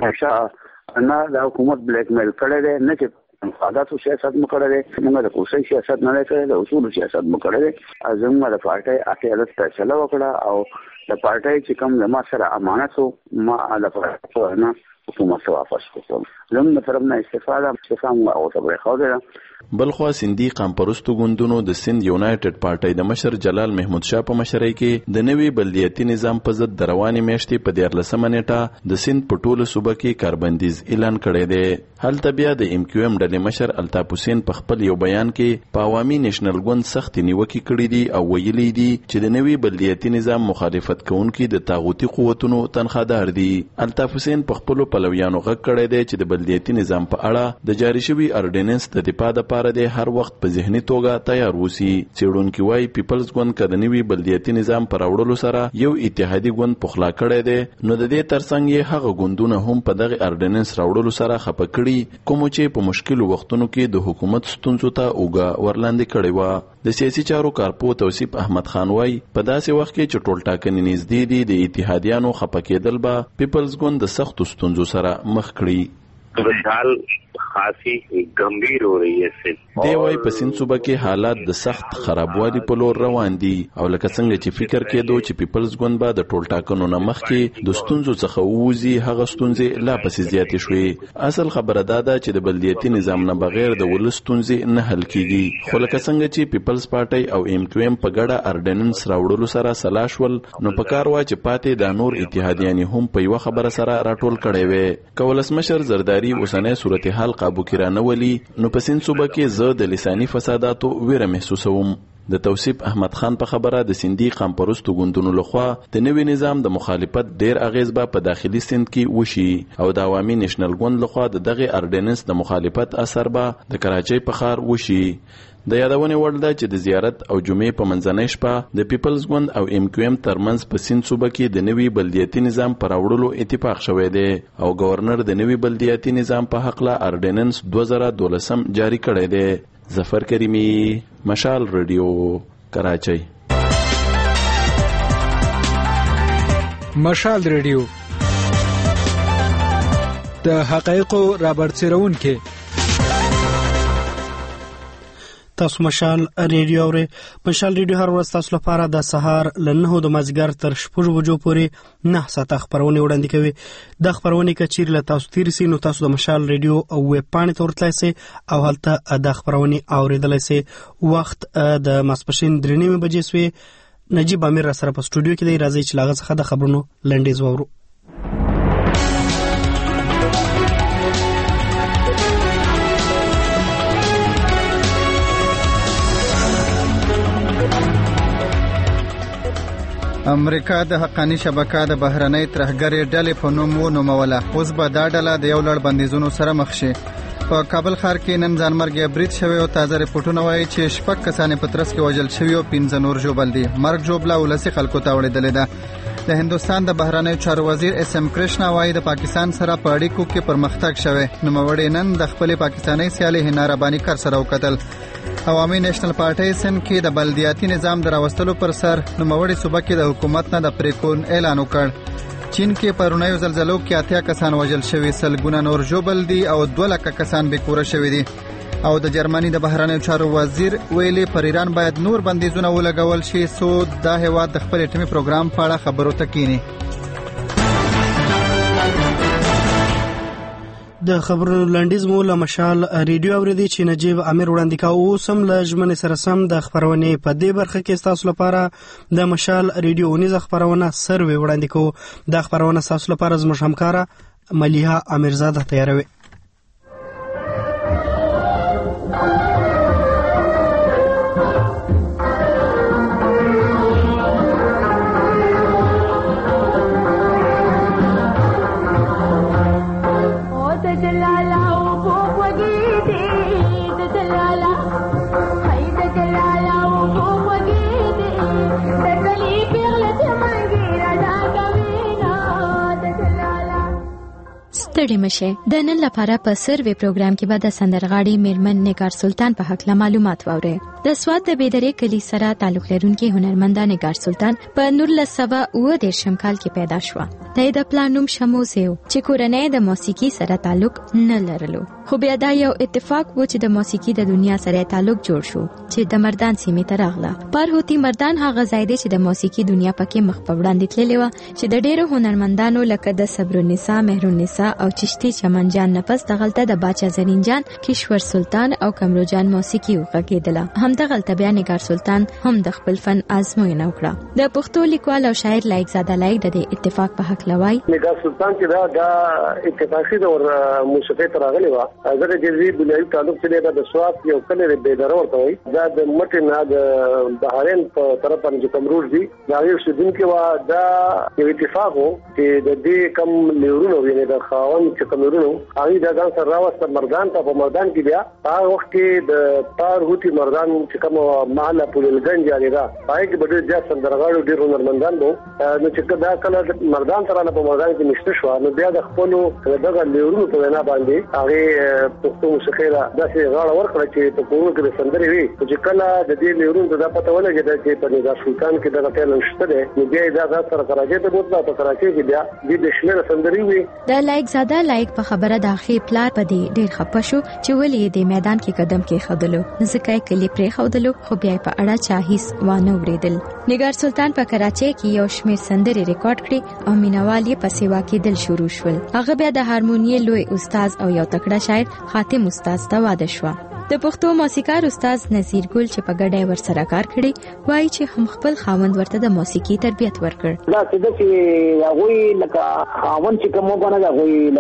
نه د حکومت بلیک میل کړي ده، نه چې مفاداتو سیاست مو کړی دی، موږ د کوشش سیاست نه کړی، د اصولو سیاست مو کړی دی. زموږ د پارټۍ اقلیت فیصله وکړه او د پارټۍ چې کوم زما سره امانت وو ما د پارټۍ نه حکومت ته واپس کړم. زموږ د طرف نه استفاده استفاده مو هغه ته پرېښودله. بلخوا سندي قام پرستو ګوندونو د سند یونایټډ پارټۍ د مشر جلال محمود شاه په مشرۍ کې د نوي بلدیاتي نظام په ضد د روانې میاشتې په دیارلسمه نیټه د سند په ټوله صوبه کې کاربندیز اعلان کړی دی. هلته بیا د ایم کیو ایم ډلې مشر الطاف حسین په خپل یو بیان کې په عوامي نېشنل ګوند سختې نیوکې کړې دي او ویلي دي چې د نوي بلدیاتي نظام مخالفت کوونکي د طاغوتي قوتونو تنخوادار دي. الطاف حسین په خپلو پلویانو غږ کړی دی چې د بلدیاتي نظام په اړه د جاري شوي اورډیننس د دفاع دپاره د هر وخت په ذهني توګه تیار وسی. څېړونکي وایي پیپلز ګوند که د نوي بلدیاتي نظام پر راوړلو سره یو اتحادي ګوند پخلا کړی دی، نو د دې ترڅنګ یې هغه ګوندونه هم په دغه اورډیننس راوړلو سره خفه کړي کومو چې په مشکلو وختونو کې د حکومت ستونزو ته اوږه ورلاندې کړې وه. د سیاسي چارو کارپو توصیف احمد خان وایي په داسې وخت کې چې ټول ټاکنې نږدې دي د اتحادیانو خفه کېدل به پیپلز ګوند د سختو ستونزو سره مخ کړي. صورتحال خاصی گمبیر ہو رہی ہے اس سے. دی وای په سیند صوبه کې حالات د سخت خرابوالي په لور روان دي او لکه څنګه چې فکر کېدو چې پیپلز ګوند به د ټول ټاکنو نه مخکې د ستونزو څخه ووځي، هغه ستونزې لا پسې زیاتې شوې. اصل خبره دا ده چې د بلدیاتي نظام نه بغیر د ولس ستونزې نه حل کیږي. خو لکه څنګه چې پیپلز پارټي او ایم کیو ایم په ګډه اورډیننس راوړلو سره سلا شول، نو په کار وا چې پاتې د نور اتحادیان هم په یوه خبره سره راټول کړي وي. که ولسمشر زرداری اوسنۍ صورتحال قابو کې رانه ولي، نو په سیند صوبه کې زه د لساني فساداتو ویره محسوسوم. د توصیف احمد خان په خبره د سیندي قام پرستو ګوندونو لخوا د نوي نظام د مخالفت ډیر اغیز به په داخلي سند کې وشي او د عوامي نېشنل ګوند لخوا د دغه اردیننس د مخالفت اثر به د کراچۍ په ښار وشي. د یادونې وړ ده چې د زیارت او جمعې په منځنۍ شپه د پیپلز ګوند او ایم کیو ایم ترمنځ په سیند صوبه کې د نوي بلدیاتي نظام پر راوړلو اتفاق شوی دی او گورنر د نوي بلدیاتي نظام په حق له اردیننس دوه زره دولسم جاری کړی دی. ظفر کریمی، مشال رادیو، کراچۍ. مشال رادیو د حقایقو رابرسېرونکي. تاسو مشال ریډیو اورئ. مشال ریډیو هر ورځ تاسو لپاره د سهار له نهو د مازدیګر تر شپږ بجو پورې نه ساعته خپرونه وړاندې کوي. د خپرونې کچیر له تاسو تیر سي نو تاسو د مشال ریډیو او ویب پاڼې ته ورتلای سئ او هلته د خپرونې اوریدلای سئ. وخت د ماسپښین درې نیمې بجې سوې. نجیب امیر را سره په سټوډیو کې دی. راځي چې لاغه څخه د خبرونو لنډیز واورو. امریکا د حقانی شبکه د بهرنۍ ترهګرۍ ډلې په نوم ونوموله. اوس به دا ډله د یو لړ بندیزونو سره مخ شي. په کابل ښار کې نن ځانمرګي برید شوی او تازه رپورټونه وایي چې شپږ کسان په ترڅ کې وژل شوي او پنځه نور ژوبل دي. مرګ ژوبله ولسي خلکو ته وړېدلې ده. د هندوستان د بهرنۍ چارو وزیر اس ام کرشنا وایي د پاکستان سره په اړیکو کې پرمختګ شوی. نوموړی نن د خپلې پاکستاني سیالۍ هنا رباني کر سره وکتل. عوامي نېشنل پارټۍ سند کې د بلدیاتي نظام د راوستلو پر سر نوموړي صوبه کې د حکومت نه د پریکون اعلان وکړ. چین کې پرونیو زلزلو کې اتیا کسان وژل شوي، سلګونه نور ژوبل دي او دوه لکه کسان بې کوره شوي دي. او د جرمني د بهرنیو چارو وزیر ویلي پر ایران باید نور بندیزونه ولګول شي څو دا هیواد د خپل ټیمي پروګرام په اړه خبرو ته کینی. د خبرونو لنډیز مو له مشال ریډیو اوریدي چې نجیب امیر وړاندې کاوه. اوس هم له ژمنې سره سم د خبرونې په دې برخه کې ستاسو لپاره د مشال ریډیو اونیزه خبرونه سروې وړاندې کوو. دا خبرونه ستاسو لپاره زموږ همکاره ملیحه امیرزاده تیاروي. ستړي مشه. د نن لپاره په سروې پروګرام کې به د سندرغاړي میرمن نگار سلطان په حق له معلومات واورئ. د سواد د بیدرې کلی سره تعلق لرونکي هنرمنده نگار سلطان په نولس سوه اوه دېرشم کال کې پیدا شوه. د د پلار نوم شموسه و چې کورنۍ د موسیقي سره تعلق نه لرلو، خو بیا دا یو اتفاق و چې د موسیقي د دنیا سره تعلق جوړ شو چې د مردان سیمې ته راغله. پرهوتی مردان هغه ځای دی چې د موسیقي دنیا پکې مخ په وړاندې تللی و چې د ډېرو هنرمندانو لکه د صبرالنساء، مهرالنساء او چشتي چمن جان نفس دغلته د باچا زرین جان، کشور سلطان او کمرو جان موسیقي وغږېدله. همدغلته بیا نگار سلطان هم د خپل فن آزموینه وکړه. د پښتو لیکوال او شاعر لایق زاده لایق د دې اتفاق په حق لوي. نگار سلطان چې دا د اتفاقي دور موسیقي ته راغلی و. زه د جزوی بنیادی تعلق چې د سواد یو کلی بیدره ورته وایي. دا د مټ نه د بهارین په طرف باندې کومروز دي. دا یو شدون کې و. دا یو اتفاق و چې د دې کم لیورونو ویني د خاون چې کومورونو هغه د ځان سره راوست مردان ته. په مردان کې بیا هغه وخت کې د تار هوتی مردان چې کوم محله پولګنج یعنی دا پای کې بډې ځا سندرغاړو ډېر هنرمندان وو. نو چې دا کله مردان سره په مردان کې نشته شو، نو بیا د خپل دغه لیورونو په وینا باندې هغه پښتو موسیقي را داسې غاړه ورکړه چې په کومه کې سندري وي. چې کله د دې لیورونو ته دا پته ولګېده چې په نگار سلطان کې دغه ټیلنټ شته دی، نو بیا دا د سره کراچۍ ته بوتله. په کراچۍ کې بیا د شمېر سندري وي. د لایق زاده لایق په خبره د اخې پلار په دې ډېر خپه شو چې ولې د میدان کې قدم کې خدلو، ځکه یې کلی پرې خودلو، خو بیا په اړه چا هیڅ وانه وریدل. نگار سلطان په کراچۍ کې یو شمېر سندري ریکارډ کړې او مینوال یې په سیوا کې دل شروع شول. هغه بیا د هارمونیې لوی استاد او یو تکړه شاعر خاتم استاد ته واده شو. د پښتو موسیقار استاد نذیر ګل چې په ګډه ورسره کار کړی وایي چې هم خپل خاوند ورته د موسیقي تربیت ورکړ. دا څه چې هغه لکه خاوند چې کوم غواړي هغه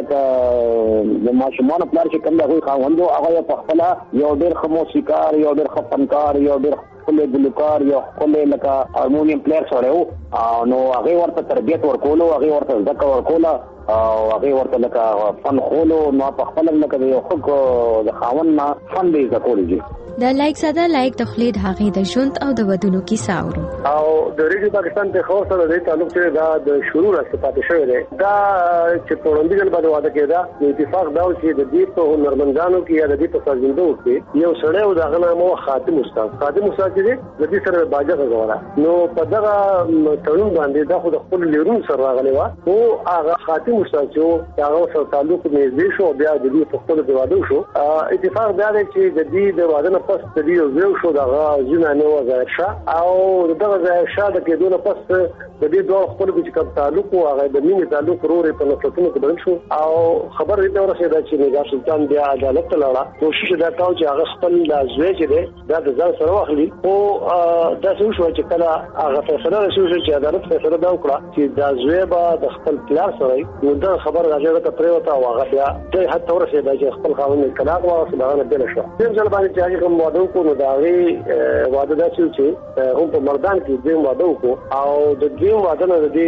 لکه د ماشومان پلار چې کوم هغه خاوند هغه په خپل یو ډېر ښه موسیقار، یو ډېر ښه فنکار، یو ډېر خپل ګلوکار یو خپل لکه هارمونیم پلیئر سره وو نو هغه ورته تربیت ورکولو هغه ورته ځکه ورکوله او هغه ورته لکه فن خولو نو په خپل لکه یو خو د خاون نه فن دی زکولږي د لایک ساده لایک د خلید هغه د ژوند او د ودونو کیسه اورو او د ریډیو پاکستان ته خو سره د تعلق سره دا د شروع راځي پاتې شوی دی دا چې پروندګل باندې واده کېدا د اتفاق دا چې د دې په هنرمندانو کې یا د دې په سازندو کې یو سړی او دغه نامو خاتم استاد خاتم استاد چې د دې سره باجه غوړه نو په دغه تړون باندې دا خو د خپل لیرون سره راغلی و او هغه خاتم استاد چې هغه سره تعلق نږدې شو بیا د دې په خپل د واده شو اتفاق دا دی چې د دې د واده پس د دې یو شو دغه ځنه نو ظاهر شاه او دغه ظاهر شاه د کېدو پس د دې دوه خپل کې کوم تعلق او هغه د مینې تعلق ورورې په نفرتونو کې بدل شو او خبر دې ورسېده چې نگار سلطان بیا عدالت ته لاړه کوشش دا کاوه چې هغه خپل د زوی چې دی دا د ځان سره واخلي او دا څه شو چې کله هغه فیصله شو چې عدالت فیصله دا وکړه چې د زوی به د خپل پلار سره نو دا خبر راځي ته پریوته او هغه بیا ته حتی ورسېده چې خپل قانون کلاق واغسته دا نه بل شو دیم ځل باندې چې هغه واده کو نو دا غي واده دا چې هم په مردان کې دیم واده کو او د دیم واده نه د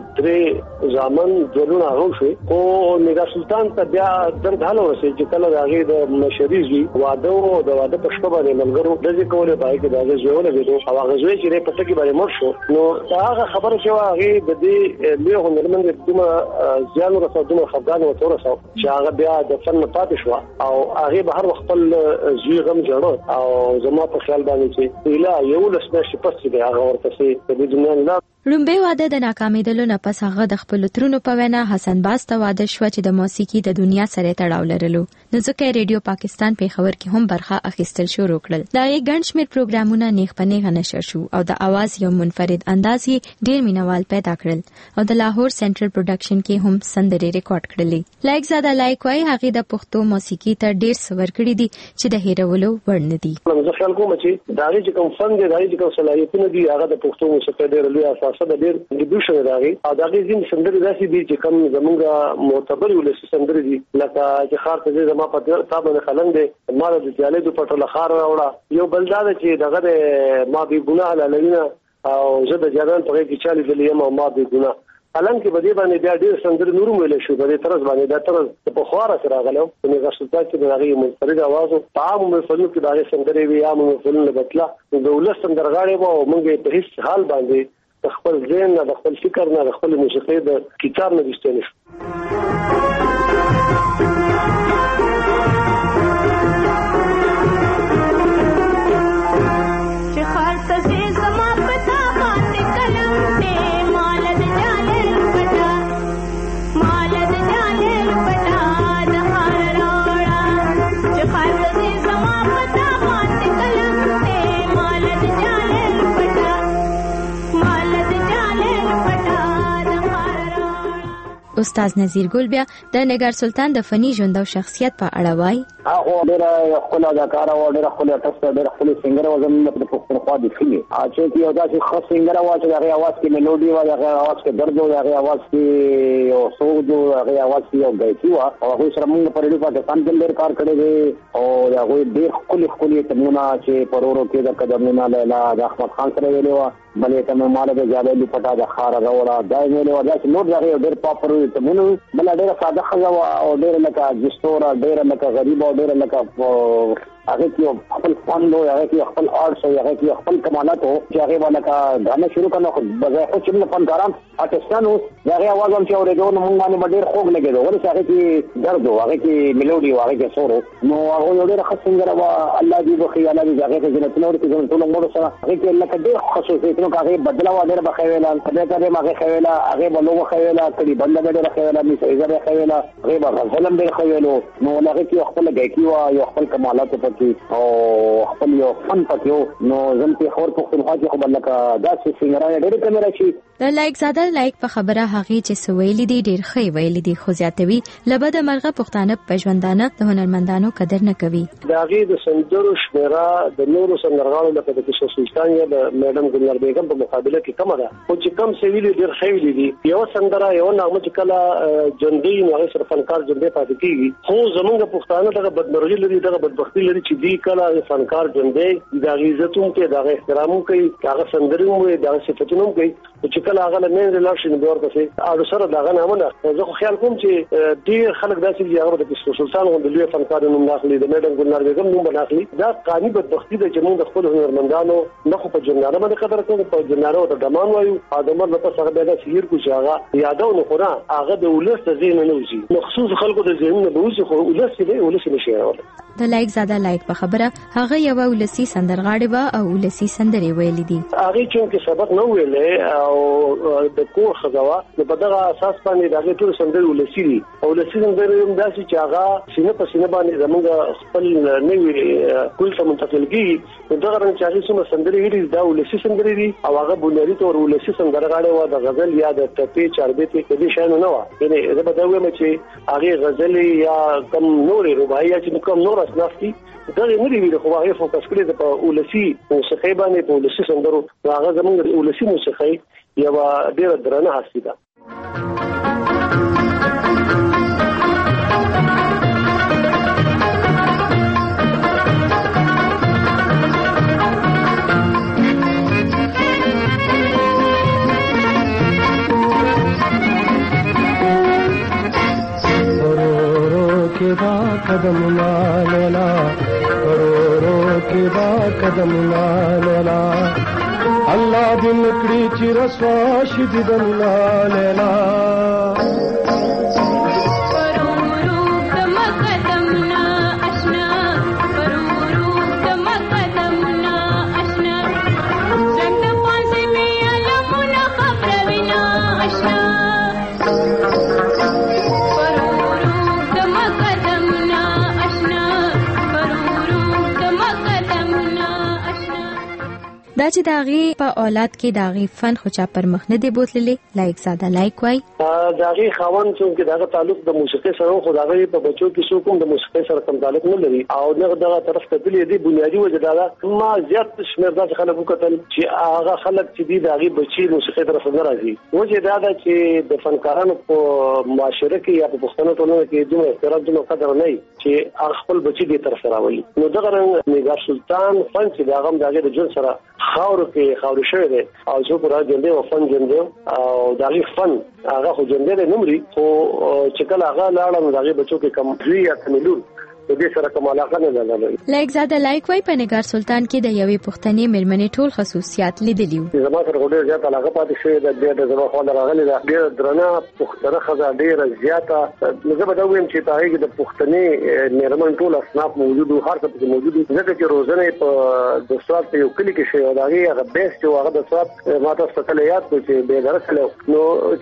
درې ځامن جوړونه هوشي او نگار سلطان ته بیا درد حل ورسې چې کله راغی د مشریزي واده او د واده په شپه باندې ملګرو د دې کوله پای کې دا ژوند دی او هغه ژوند چې په ټکی باندې مر شو نو دا هغه خبره چې هغه د دې له هنرمند دومره ځان ورسو دومره خفقان او تورسو چې هغه بیا د فن پاتې شو او هغه به هر وخت زوی غم جوړ او زما په خیال باندې چې اله یو لسنه شپه چې هغه ورته سي د دې دنیا نه لومبه واده د ناکامیدلو نه پس هغه د خپل ترونو په وینا حسن باز ته واده شو چې د موسیقي د دنیا سره تړاو لرلو نو ځکه ریډیو پاکستان په خبر کې هم برخه اخیستل شروع کړل دا یې ګڼ شمېر پروګرامونه نیغ په نیغه نشر شو او د اواز یو منفرد انداز یې ډېر مینوال پیدا کړل او د لاهور سنټرل پروډکشن کې هم سندرې ریکارډ کړلې لایک زاده لایک وای هغه د پښتو موسیقي ته ډېر سور کړی دي چې د هیرولو وړ نه دي زه خیال کوم چې دا چې کوم فن دی دا چې کوم صلاحیتونه دي هغه د پښتو موسیقي ډېر لوی اساس ده ډېر ډیبیوشن راغی او دا غي زین سندري داسې دي چې کوم زمونږه معتبر ولسی سندري دي لکه چې خار ته زما په تابانه خلنګ دي مال د جاله د پټه لخر راوړه یو بلداد چې دغه ما به ګناه لالینا او زه د جنان په کې چالي دلې ما ما به ګناه الان کې بده باندې بیا ډېر سندري نور ویل شو د طرز باندې دا طرز په خواره سره غلو په غشتتا چې دغه منفرد आवाज او عام مفهوم کې دغه سندري وی عام مفهوم له بتلا د ولس سندرغاړي وو موږ په هیڅ حال باندې خپل ذهن نه خپل فکر نه خپل موسیقي د کتاب نه دستنه استاد نذیر ګل بیا د نگار سلطان د فني ژوند او شخصیت په اړه وایي هغه ډېر خپل اداکار او ډېر خپل ټکس ډېر خپل سنگر او زموږ په پښتونخوا د فلمي چې یو داسې خاص سنگر او چې هغه आवाज کې میلودي او هغه आवाज کې درد او هغه आवाज کې یو سوګ او هغه आवाज کې یو گايکی و او هغه سره موږ په ریډیو پاکستان کې ډېر کار کړی دی او هغه ډېر خپل خپل تمونه چې پرورو کې د قدمونه لیلا د احمد خان سره ویلو بلې ته مال د جاله لپټا د خار راوړه دا ویلو دا چې نور هغه ډېر پاپر تمونه بل ډېر ساده خلا او ډېر لکه جستور ډېر لکه غریب او ډېر لکه هغه کې خپل فن او هغه کې خپل آرټس او هغه کې خپل کمالات او چې هغه باندې غاڼه شروع کړه خو بغیر خو چې فنکاران آرټستانو هغه आवाज هم چې اورېدو نو موږ باندې ډېر خوږ لګیدو ولې هغه کې درد او هغه کې میلودي او هغه کې سور نو هغه ډېر ښه څنګه او الله دې بخي الله دې هغه کې جنت نور کې جنت ټول موږ سره هغه کې لکه ډېر خصوصیتونو هغه بدلا و ډېر بخویلا کله کله ما خویلا هغه بلو خویلا کړي بل ډېر خویلا می سيزه خویلا هغه غزلم ډېر خویلو نو هغه کې خپل گايکی او یو خپل کمالات پکې او خپل یو فن پکې نو زم په خور پښتونخوا کې خو بلکه داسې سنگران ډېر کمره شي د لایک زاده لایک په خبره هغه چې سویل دي ډیر ښه ویل دي خو زیاتوي لبد مرغه پښتانه په ژوندانه د هنرمندانو قدر نه کوي. د هغه د سندرو شمیره د نورو سندرغاړو لکه د کیسه سلطان یا د میډم ګلنار بیگم په مقابله کې کم ده او چې کم سویل ډیر ښه ویل دي. یو سندره یو نغمه چې کله جندې نه سره فنکار جندې پاتې کیږي خو زمونږ پښتانه دغه بدمرغي لري دغه بدبختی لري چې دی کله فنکار جندې د عزتوم کې دغه احترام کوي هغه سندرو مو دغه صفاتونو کوي چې کله هغه لمن لاړ شي نو ورته او سره دغه نه نه زه خو خیال کوم چې ډیر خلک داسې دي هغه د کیسه سلطان غو د لوی فنکار نوم ناخلي د میډم ګلنار بیگم نوم ناخلي دا قانوني بدبختی ده چې موږ د خپل هنرمندانو نه خو په جنانه باندې قدر کوو په جنانه او د دمان وایو ادمه په څنګه به سیر کو چې هغه یادو نه خورا هغه د ولس د ذهن نه وځي مخصوص خلکو د ذهن نه وځي خو ولس دې ولس نشي راوړل. د لایک زاده لایک په خبره هغه یو ولسی سندرغاړي و او ولسی سندري ویل دي هغه چې سبق نه ویلې او د کور خزوا په دغه اساس باندې دغه ټول سندري ولسی دي او ولسی سندري هم داسې چې هغه سینه په سینه باندې زموږ خپل نوې کول ته منتقل کیږي دغه رنګ چې هغه سم سندري ویلي دا ولسی سندري دي او هغه بنیادی تور ولسی سندرغاړي و د غزل یا د ټپي چاربيتي کې دي شانو نه و یعنی زه به دا وایم چې هغه غزل یا کم نورې رباعي چې کوم نور اسنافتي دا نه دی ویل خو هغه فوکس کړی د ولسی موسیقي باندې په ولسی سندرو هغه زموږ ولسی موسیقي یو ډېر درنه هستی ده. قدم لیلا رو رو کی با قدم لیلا الله دې نکړي چې رسوا شي دې لیلا دا چې داغي په اولاد کې داغي فن خو چا پر مخ نه دی بوتللې لایک زاده لایک وای داغي خاون چې دغه تعلق د موسیقي سره خو داغي په بچو کې څوک هم د موسیقي سره کوم تعلق نه لري او دغه دغه طرف ته تللی دی بنیادی وجه دا ما زیات شمیر د خلکو کتل چې هغه خلک چې دی داغي بچي موسیقي طرف نه راځي وجه دا ده چې د فنکارانو په معاشره کې یا په پښتنو ټولنه کې دوه احترام دوه قدر نه چې خپل بچي دې طرف راولي نو دغه رنګ نگار سلطان فن چې داغه داغه د جون سره خاور کې خاور شوی دی او زه پر راځم او فن جنډه او داغي فن هغه خو جنډه نه مري خو چې کله هغه لاړم داغي بچو کې کم وی یا کملون د دې سره کوم علاقه نه لري. لایک زاده لایک وای په نگار سلطان کې د یوې پښتنې مېرمنې ټول خصوصیات لیدلی وو. زما سره ډېر زیات علاقه پاتې شوې ده د زما خو راغلي ده ډېر درنه پښتنه خزا ډېر زیاته زه به دا وایم چې تاریخ د پښتنې مېرمن ټول اسناف موجود او هر څه په موجود ځکه چې روزنه په د سواد په یو کلی کې شوی دا هغه بیس چې هغه د سواد ماته ستل یاد کو چې به درکلو نو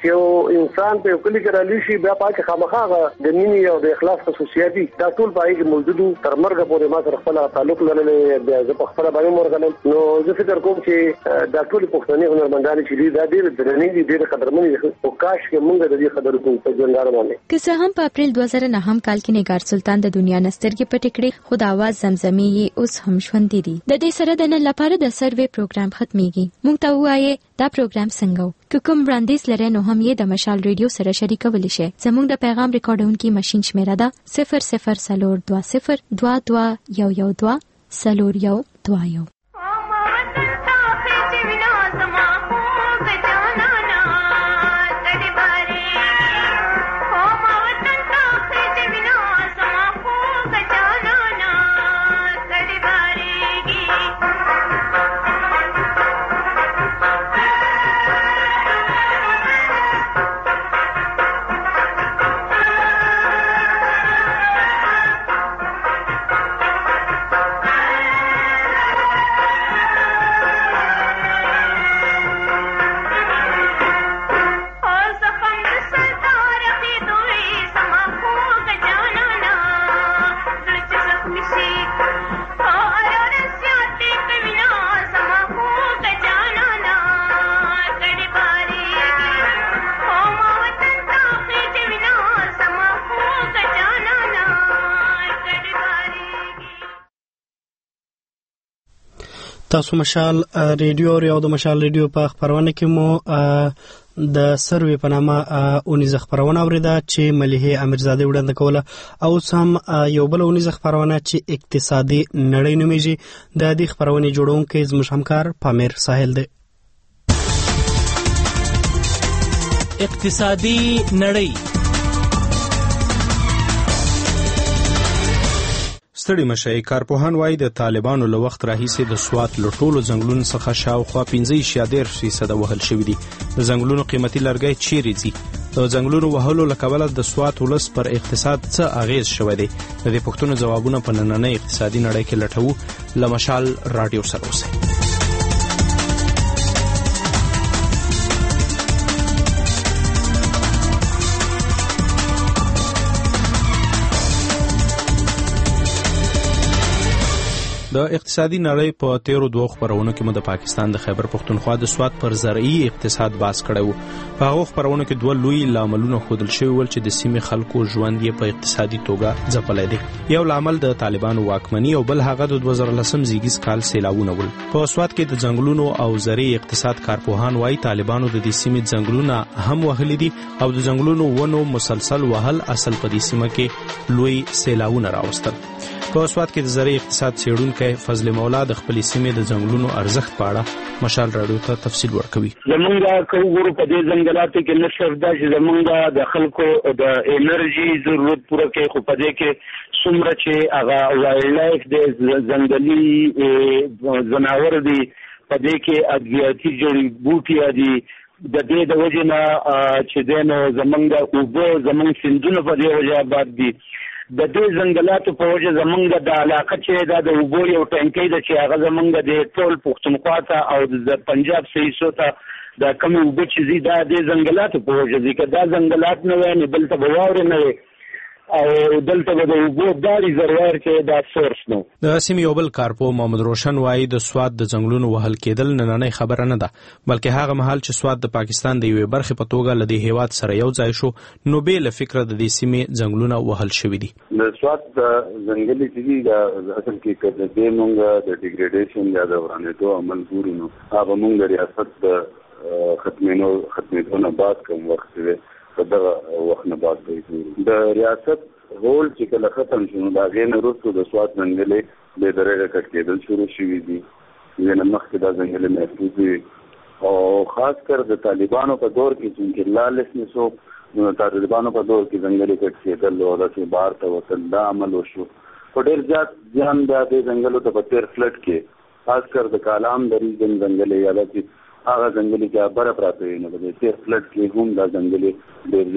چې انسان په یو کلی کې رالی شي بیا پاک خامخا د مینې او د اخلاص خصوصیات دا ټول پای کې موجود تر مرګ پورې ما سره خپل تعلق لرلې بیا زه په خپل باندې مرغلم نو زه فکر کوم چې دا ټول پښتني هنرمندان چې دي دا ډېر درنې دي ډېر قدرمن دي او کاش کې موږ د دې قدر کوو په ژوندار باندې که څه هم په اپریل دوه زره نه هم کال کې نگار سلطان د دنیا نسترګې پټې کړې خو د आवाज زمزمې یې اوس هم ژوندۍ دي. د دې سره د نن لپاره د سروې پروګرام ختميږي. موږ ته وایي دا پروګرام څنګه و کوم وړاندیز لري نو هم یې د مشال ریډیو سره شریکولی شئ. زموږ د پیغام ریکارډونکي ماشين شمیره ده صفر صفر صفر دو صفر دو دو یو یو دو صفر یو دو یو. تاسو مشال ریډیو او د مشال ریډیو په خبرونه کې مو د سروې په نامه اونیزه خبرونه اوریده چې مليحه امیرزاده وړاندې کوله او سم یو بل اونیزه خبرونه چې اقتصادي نړۍ نومیږي د دې خبرونه جوړونکو زموږ همکار پامیر ساحل دی. اقتصادي نړۍ. ستړي مشي کارپوهان وایي د طالبانو له وخت راهیسې د سوات له ټولو ځنګلونو څخه شاوخوا پنځه اعشاریه دېرش فیصده وهل شوي دي. د ځنګلونو قیمتي لرګی چیرې ځي؟ د ځنګلونو وهلو له کبله د سوات ولس پر اقتصاد څه اغیز شوی دی؟ د دې پوښتنو ځوابونه په نننۍ اقتصادي نړۍ کې لټوو. له مشال راډیو سره اوسئ. د اقتصادي نړۍ په تیرو دوه خبرونو کې مو د پاکستان د خیبر پختونخوا د سوات پر زرعي اقتصاد باس کړی وو. په هغو خبرونو کې دوه لوی لاملونه ښودل شوي ول چې د سیمې خلکو ژوند یې په اقتصادي توګه ځپلی دی. یو لامل د طالبانو واکمني او بل هغه د دوه زره لسم زیږیز کال سیلابونه ول. په سوات کې د ځنګلونو او زرعي اقتصاد کارپوهان وایي طالبانو د دې سیمې ځنګلونه هم وهلي دي او د ځنګلونو ونو مسلسل وهل اصل په دې سیمه کې لوی سیلابونه راوستل. په سوات کې د زرعي اقتصاد څېړونکی فضل مولا د خپلې سیمې د ځنګلونو ارزښت په اړه مشال راډیو ته تفصیل ورکوي. زمونږ که وګورو په دې ځنګلاتو کې نه صرف دا چې زمونږ د خلکو د انرژي ضرورت پوره کوي، خو په دې کې څومره چې هغه وایلډ لایف د ځنګلي ځناور دي، په دې کې ادویاتي جړي بوټي دي. د دې د وجې نه چې دی نو زمونږ اوبه زمونږ سیندونه په دې وجه آباد دي. د دې ځنګلاتو په وجه زمونږ د علاقه چې دا د اوبو یو ټینکی ده چې هغه زمونږ د ټول پښتونخوا ته او د پنجاب سیسو ته د کمې اوبه چې ځي دا د ځنګلاتو په وجه ځي. که دا ځنګلات نه وای نو دلته به واورې نه وي او دلته به د اوبو دا ریزروار کې دا سورس نو. د سیمې یو بل کارپو محمد روشن وایي د سوات د ځنګلونو وهل کېدل نننۍ خبره نه ده، بلکې هغه مهال چې سوات د پاکستان د یوې برخې په توګه له دې هیواد سره یو ځای شو نو بې له فکره د دې سیمې ځنګلونه وهل شوي دي. د سوات د ځنګلي چې دي دا اصل کې که د دې مونږ د ډیګریډیشن یا د ورانېدو عمل ګورو نو هغه مونږ د ریاست د ختمېدو ختمېدو نه بعد کوم وخت دی په دغه وخت نه بعد دی د ریاست هول چې کله ختم شنو دا غیر وروسته د سوات ځنګلې به درېږه کټ کېدل شروع شوي دي. یعنې مخکې دا ځنګلې محفوظ وي او خاص کر د طالبانو په دور کې چې لالس نسو نو طالبانو په دور کې ځنګلې کټ کېدل او داسې بهر ته وتل دا عمل وشو. په ډېر زیات ځان بیا دې ځنګلو ته په تېر فلټ کې خاص کر د کالام د ریجن ځنګلې یا داسې هغه ځنګلې چې بره پراته وي نو په دې تېر فلټ کې هم دا ځنګلې ډېر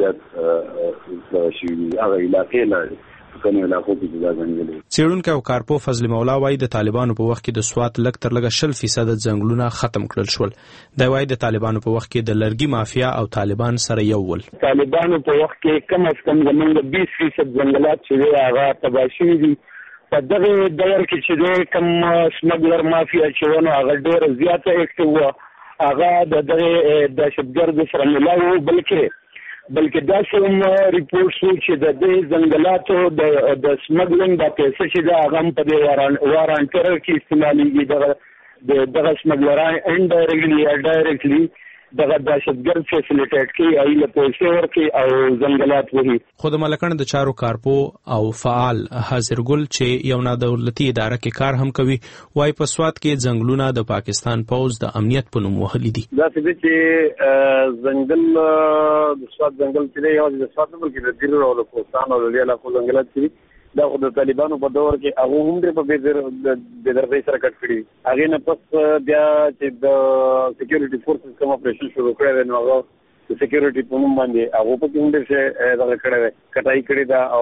زیات شوي هغه علاقې لري کومو علاقو کې دا ځنګلې. څېړونکی او کارپو فضل مولا وایي د طالبانو په وخت کې د سوات لږ تر لږه شل فیصده ځنګلونه ختم کړل شول. دا وایي د طالبانو په وخت کې د لرګي مافیا او طالبان سره یو ول. طالبانو په وخت کې کم از کم زمونږ بیس فیصد ځنګلات چې دی هغه تباه شوي دي. په دغه دور کې چې دی کم سمګلر مافیا چې ونه هغه ډېره زیاته اکټیو وه، هغه د دغه دهشتګردو سره ملا وو. بلکې بلکې داسې هم ریپورټ شو چې د دې ځنګلاتو د سمګلینګ دا پیسې چې ده هغه هم په دې وارانټر کې استعمالیږي. دغه دغه سمګلران انډایرکټلي یا ډایرکټلي دغه دهشتګرد فیسیلیټیټ کوي، هغوی له پیسې ورکوي او ځنګلات وهي. خو د ملکڼ د چارو کارپو او فعال حاضر ګل چې یو نادولتي اداره کې کار هم کوي وایي په سوات کې ځنګلونه د پاکستان پوځ د امنیت په نوم وهلي دي. داسې دی چې ځنګل د سوات ځنګل چې دی یوازې د سوات نه بلکې د دیرو او د کوهستان او د دې علاقو ځنګلات چې دي دا خو د طالبانو په دور کې هغه هم ډېر په بېدرغۍ سره کټ کړي. هغې نه پس بیا چې د سیکیورټي فورسز کوم اپریشن شروع کړی دی نو هغه د سیکیورټي په نوم باندې هغو پکې هم ډېر شی دغه کړی دی، کټایي کړې ده او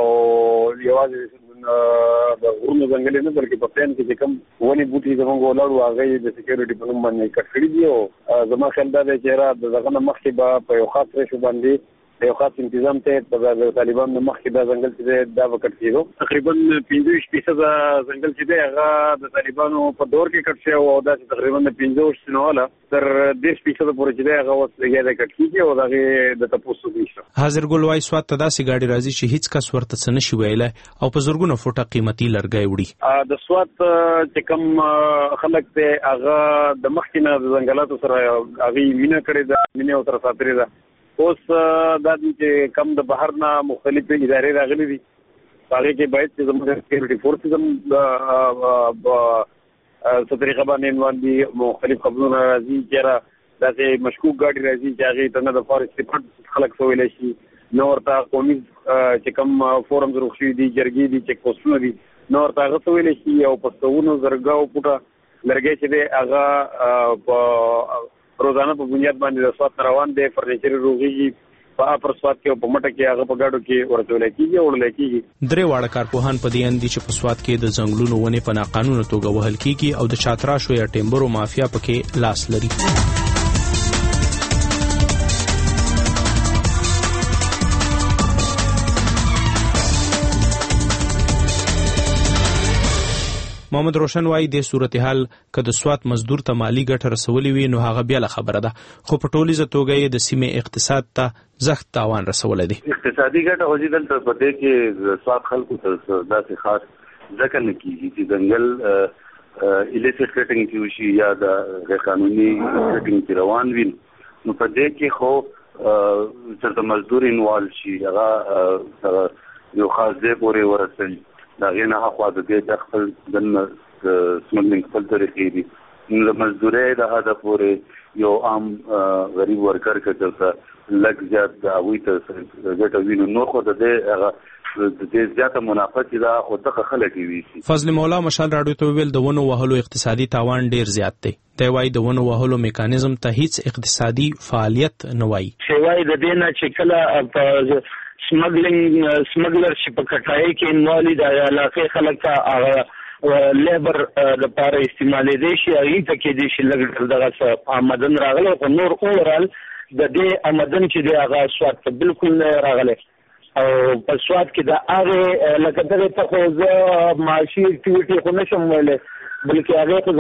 یوازې د غرونو ځنګلې نه بلکې په پلان کې چې کوم ونې بوټي زموږ ولاړ وو هغه یې د سیکیورټي په نوم باندې کټ کړي دي. او زما خیال دا دی چې د دغه نه مخکې به په یو خاص ریشو باندې یو خاص تنظیم ته د طالبانو مخکې د ځنګل چې دا وکړ کېدو تقریبا پنځه فیصد ځنګل چې دی هغه د طالبانو په دور کې کټ شو او دا تقریبا د پنځه سنواله تر دېرش فیصد پورې چې دی هغه اوس لګیا دی کټ کیږي او دغه د تاسو نشته. حاضر ګل وای سواد ته داسې ګاډي راځي چې هیڅ کس ورته څه نشي ویلای او په زورګونو فوټه قیمتي لرګي وړي. د سواد چې کوم خلک ته هغه د مخکې نه د ځنګلاتو سره هغه مینه کړې ده مینه او تر ساتري ده. اوس دا چې کم د بهر نه مختلف ادارې راغلي دي هغه کې باید چې زموږ سکیورټي فورسز هم په طریقه باندې باندې مختلف خبرونه راځي چې دا مشکوک ګاډي راځي چې هغه ته نه د فارست ډیپارټمنټ خلک سویل شي نو ورته قومي چې کوم فورمز روښي دي جرګې دي چک پوسټونه دي نو ورته هغه سویل شي او پښتون زرګاو پټه لرګي چې دی هغه په روزانه په بنیاد باندې د سواد روان دي فرنیچر روغي په اپر سواد کې په مټه کې هغه په گاډو کې ورته لکېږي او لکېږي. درې واړه کارپوهان په دې اندي چې په سواد کې د ځنګلونو ونې په ناقانونه توګه وهل کیږي او د چاتراشو یا ټیمبرو مافیا پکې لاس لري. محمد روشن وايي د صورتحال که د سواد مزدور ته مالی ګټه رسولې وي نو هغه بیا له خبره ده خو په ټولیزه توګه یې د سیمې اقتصاد ته زخت تاوان رسولی دی. اقتصادي ګټه خو دلته په دې کې د سواد خلکو ته داسې خاص ځکه نه کېږي چې ځنګل ایلیسټ کټینګ کې وشي یا د غیر قانوني کټینګ کې روان وي نو په دې کې خو چېرته مزدور انوالو شي هغه یو خاص ځای پورې ورسوي دا غینه خوا د دې د خپل د سمګلینګ خپل طریقې دي نو مزدوري د هدا پورې یو عام غریب ورکر کړه لږ زیات د اوی ته ګټه ویني نو خو د دې هغه د دې زیاته منافعت دا خو دغه خلک وي. فضل مولا مشال راډیو ته ویل د ونو وهلو اقتصادي تاوان ډیر زیات دی. دی وايي د ونو وهلو میکانیزم ته هیڅ اقتصادي فعالیت نه وایي. شوای د دې نه چې کله په سمګلینګ سمګلر شي په کټای کې انوالي د علاقې خلک ته لیبر د پاره استعمالې دي شي ای ته کې دي چې لګ دغه آمدن راغله او نور اورال د دې آمدن چې د هغه سواد ته بالکل راغله او په سواد کې د هغه لکه دغه ته خو معاشي اکټیویټي خو نشم ویلې بلکې هغه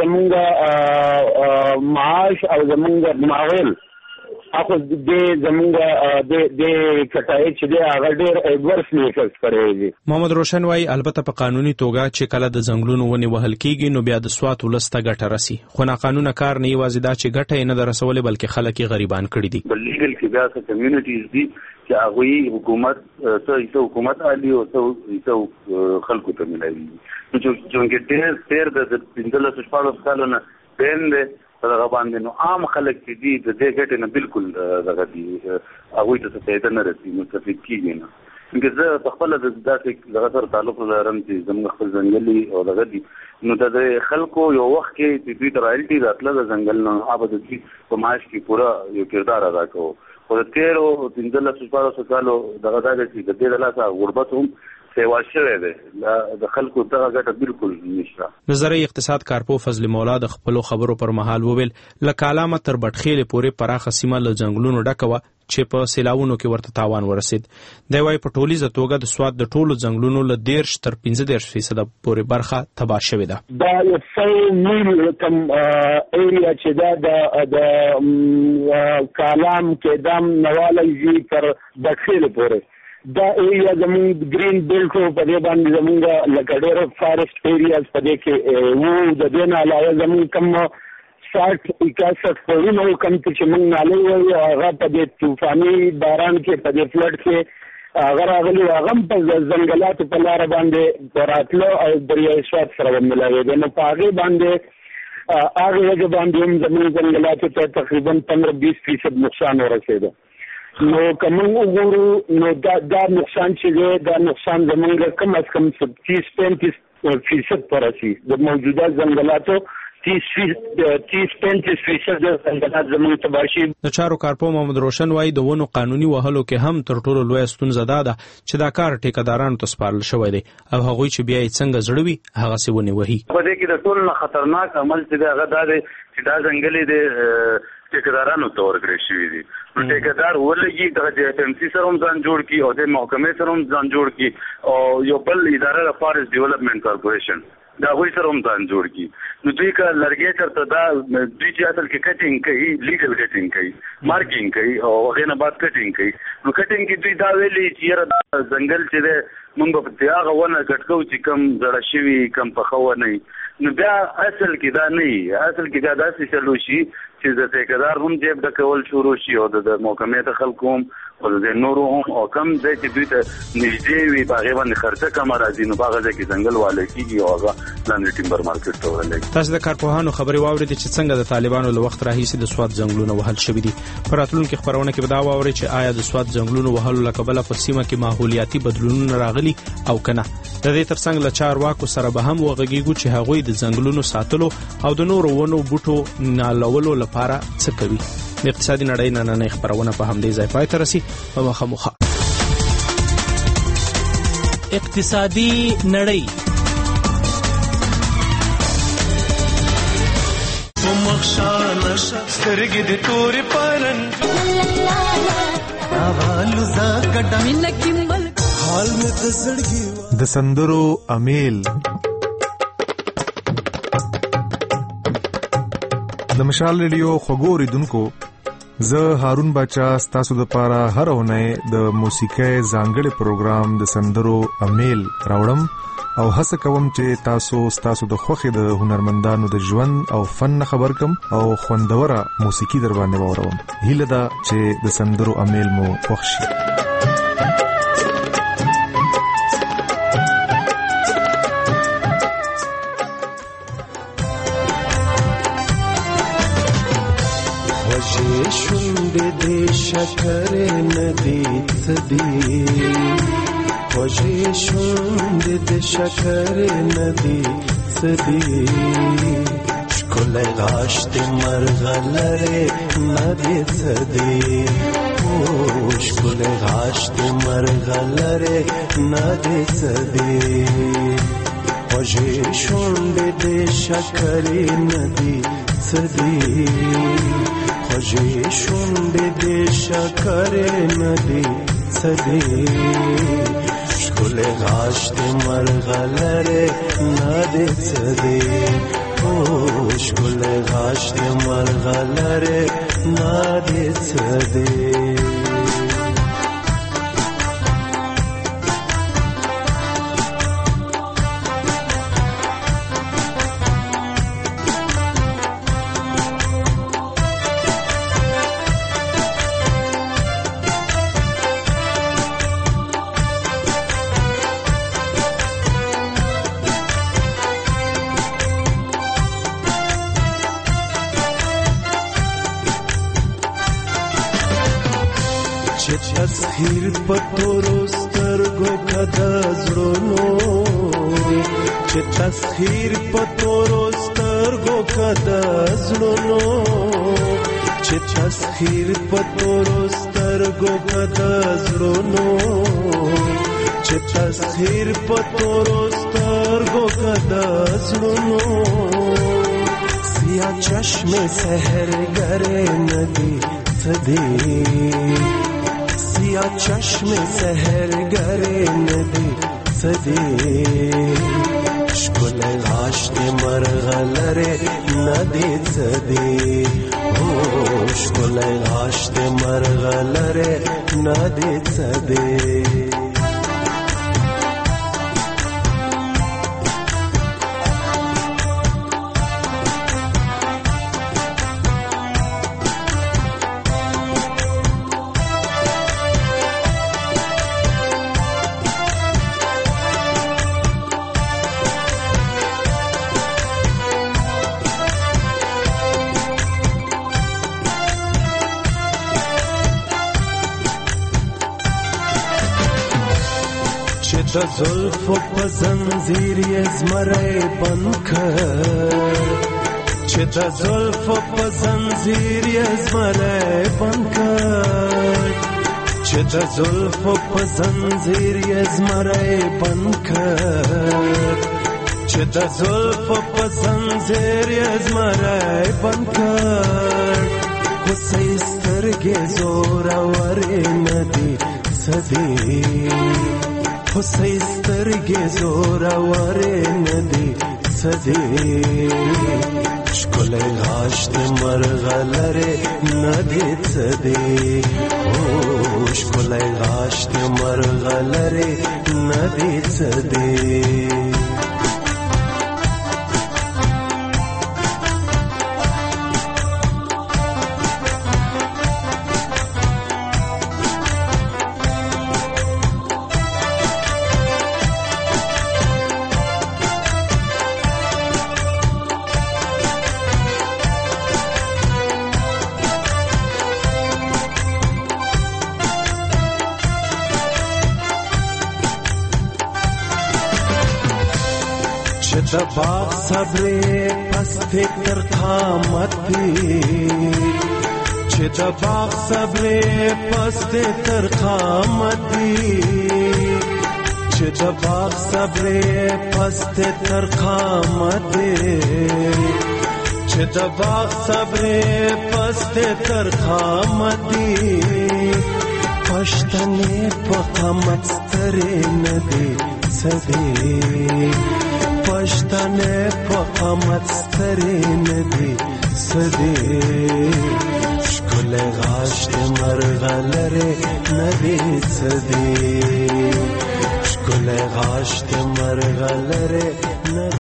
زمونږ معاش او زمونږ معاول اخو دې زمونږ د د کټای چې د هغه ډېر ایڈورسلی افیکټ کوي. محمد روشن وايي البته په قانوني توګه چې کله د ځنګلونو ونې وهل کیږي نو بیا د سواد ولسته ګټه راسي خو ناقانونه کار نه یوازې دا چې ګټه یې نه درسولې بلکې خلک یې غریبان کړي دي. بل لیګل کې بیا څه کمیونټیز دي چې هغه حکومت څه حکومت علي او څه خلکو ته ملایي نو چې ډېر ډېر د پنځلس شپږ کالونو بین دغه باندې نو عام خلک چې دي د دې ګټې نه بالکل دغه دي هغوی ته څه نه رسي مستفید کېږي نه ځکه زه په خپله د داسې دغه سره تعلق لرم چې زموږ خپل ځنګلي او دغه دي نو د خلکو یو وخت کې چې دوی ته رایلټي راتله د ځنګل نه هغه د دوی په معاش کې پوره یو کردار ادا کوو خو د تېرو پنځلسو شپاړسو کالو دغه دا دی چې د دې د لاسه غربت هم سیوا شوی دی د خلکو دغه ګټه بالکل نشته. نظري اقتصاد کارپو فضل مولا د خپلو خبرو پر مهال وویل له کالامه تر بټخیلې پورې پراخه سیمه له ځنګلونو ډکه وه چې په سیلاوونو کې ورته تاوان ورسید. دی وايي په ټولیزه توګه د سواد د ټولو ځنګلونو له دېرش تر پنځه دېرش فیصده پورې برخه تباه شوې ده. دا یو څو میل کم ایریا چې دا د کالام کې دام نواله تر بټخیلې پورې دا ایریا زمونږ گرین بیلټ په دې باندې زمونږ لکه ډېر فارسټ ایریاز په دې کې وو د دې نه علاوه زمونږ کم ساټ اکاسټ کورونه کم چې موږ نالې وایو هغه په دې طوفاني باران کې په دې فلډ کې هغه راغلي هغه په ځنګلاتو په لاره باندې راتلو او دریای سواد سره وملاوېدل نو په هغې باندې هغې وجه باندې هم زمونږ ځنګلاتو ته تقریبا پندرہ بیس فیصد نقصان ورسېده. نو کوم وګورو نو دا دا نقصان چې دی دا نقصان زمونږ کم از کم تیس پینتیس فیصد پر رسي د موجوده ځنګلاتو تیس پینتیس فیصد ځنګلات زمونږ تباه شي. د چارو کارپو محمد روشن وايي د ونو قانوني وهلو کې هم تر ټولو لویه ستونزه دا ده چې دا کار ټیکهدارانو ته سپارل شوی دی او هغوی چې بیا یې څنګه زړه وي هغسې ونې وهي. په دې کې د ټولو نه خطرناک عمل چې دی هغه دا دی چې دا ځنګلې دی ټیکدارانو ته ورکړل شوي دي. نو ټیکدار ولګي د اف ام سی سره هم ځان جوړ کی او د محکمې سره هم ځان جوړ کی او یو بل اداره د فارست ډیولپمنٹ کارپوریشن دا وایي سره هم ځان جوړ کی. نو دوی کا لرګي ترته دا دوی چې اصل کې کټینګ کوي، لیګل کټینګ کوي، مارکینګ کوي او هغه نه بعد کټینګ کوي. نو کټینګ کې دوی دا ویلي چې یاره ځنګل چې ده موږ په هغه ونه کټکو چې کم زړه شوي کم پخه ونه. نو بیا اصل کې دا نه وي، اصل کې دا داسې چلو شي چې د ټیکدار هم جیب ډکول شروع شي او د محکمې د خلکو هم او د نورو هم او کم ځای چې دوی ته نږدې وي په هغې باندې خرچه کمه راځي نو په هغه ځای کې ځنګل والی کېږي او هغه لاندې ټیمبر مارکېټ ته وړلی. تاسو د کارپوهانو خبرې واورېدې چې څنګه د طالبانو له وخت راهیسې د سوات ځنګلونه وهل شوي دي. په راتلونکي خپرونه کې به دا واورئ چې آیا د سوات ځنګلونو وهلو له کبله په سیمه کې ماحولیاتي بدلونونه راغلي او که نه. د دې ترڅنګ له چارواکو سره به هم وغږیږو چې هغوی د ځنګلونو ساتلو او د نورو ونو بوټو نالولو لپاره څه کوي. د اقتصادي نړۍ نننۍ خپرونه په همدې ځای پای ته رسي. په مخامخ اقتصادي نړۍ سترګې د تورې پرن حال مې د زړګي د سندرو امیل. د مشال ریډیو خوږو اوریدونکو، زه هارون باچا ستاسو د پاره هر اونۍ د موسیقۍ ځانګړي پروګرام د سندرو امیل راوړم او هڅه کوم چې تاسو ستاسو د خوښې د هنرمندانو د ژوند او فن خبر کم او خوندوره موسیقي در باندې واوروم. هیله ده چې د سندرو امیل مو خوښ شي. شونډې دې شکر ندی څدی، خوږې شونډې دې شکر ندی څدی، ښکلی غاښ دې مرغلرې ندی څدی، ښکلی غاښ دې مرغلرې ندی څدی، خوږې شونډې دې شکر ندی څدی، خوږې شونډې دې شکر ندی څدی، ښکلی غاښ دې مرغلرې ندی څدی، ښکلی غاښ دې مرغلرې ندی څدی. تسخیر پتورو سترګو کده زړونو، چې تسخیر پتورو سترګو کده زړونو، چې تسخیر پتورو سترګو کده زړونو، چې تسخیر پتورو سترګو کده زړونو، سیاه چشم سحرګرې ندی څدی، سیاه چشم سحرګرې ندی څدی، ښکلی غاښ دې مرغلرې ندی څدی، ښکلی غاښ دې مرغلرې ندی څدی. د زلفو په زنځیر یې زمری بند کړ، چې د زلفو په زنځیر یې زمری بند کړ، چې د زلفو په زنځیر یې زمری بند کړ، چې د زلفو په زنځیر یې زمری بند کړ، وسې سترګې زورورې نه دي څه دي وسې سترګې زورورې نه دي څه دي ښکلی غاښ د مرغلرې نه دي څه دي ښکلی غاښ د مرغلرې نه دي څه دي د باغ صبرې پستې تر قامت دي چې د باغ صبرې پستې تر قامت دي چې د باغ صبرې پستې تر قامت دي چې د باغ صبرې پستې تر قامت دي پښتنې په قامت سترې نه دي څه دي پښتنې په قامت سترې نه دي څه دي ښکلی غاښ د مرغلرې نه دي څه دي ښکلی غاښ د مرغلرې نه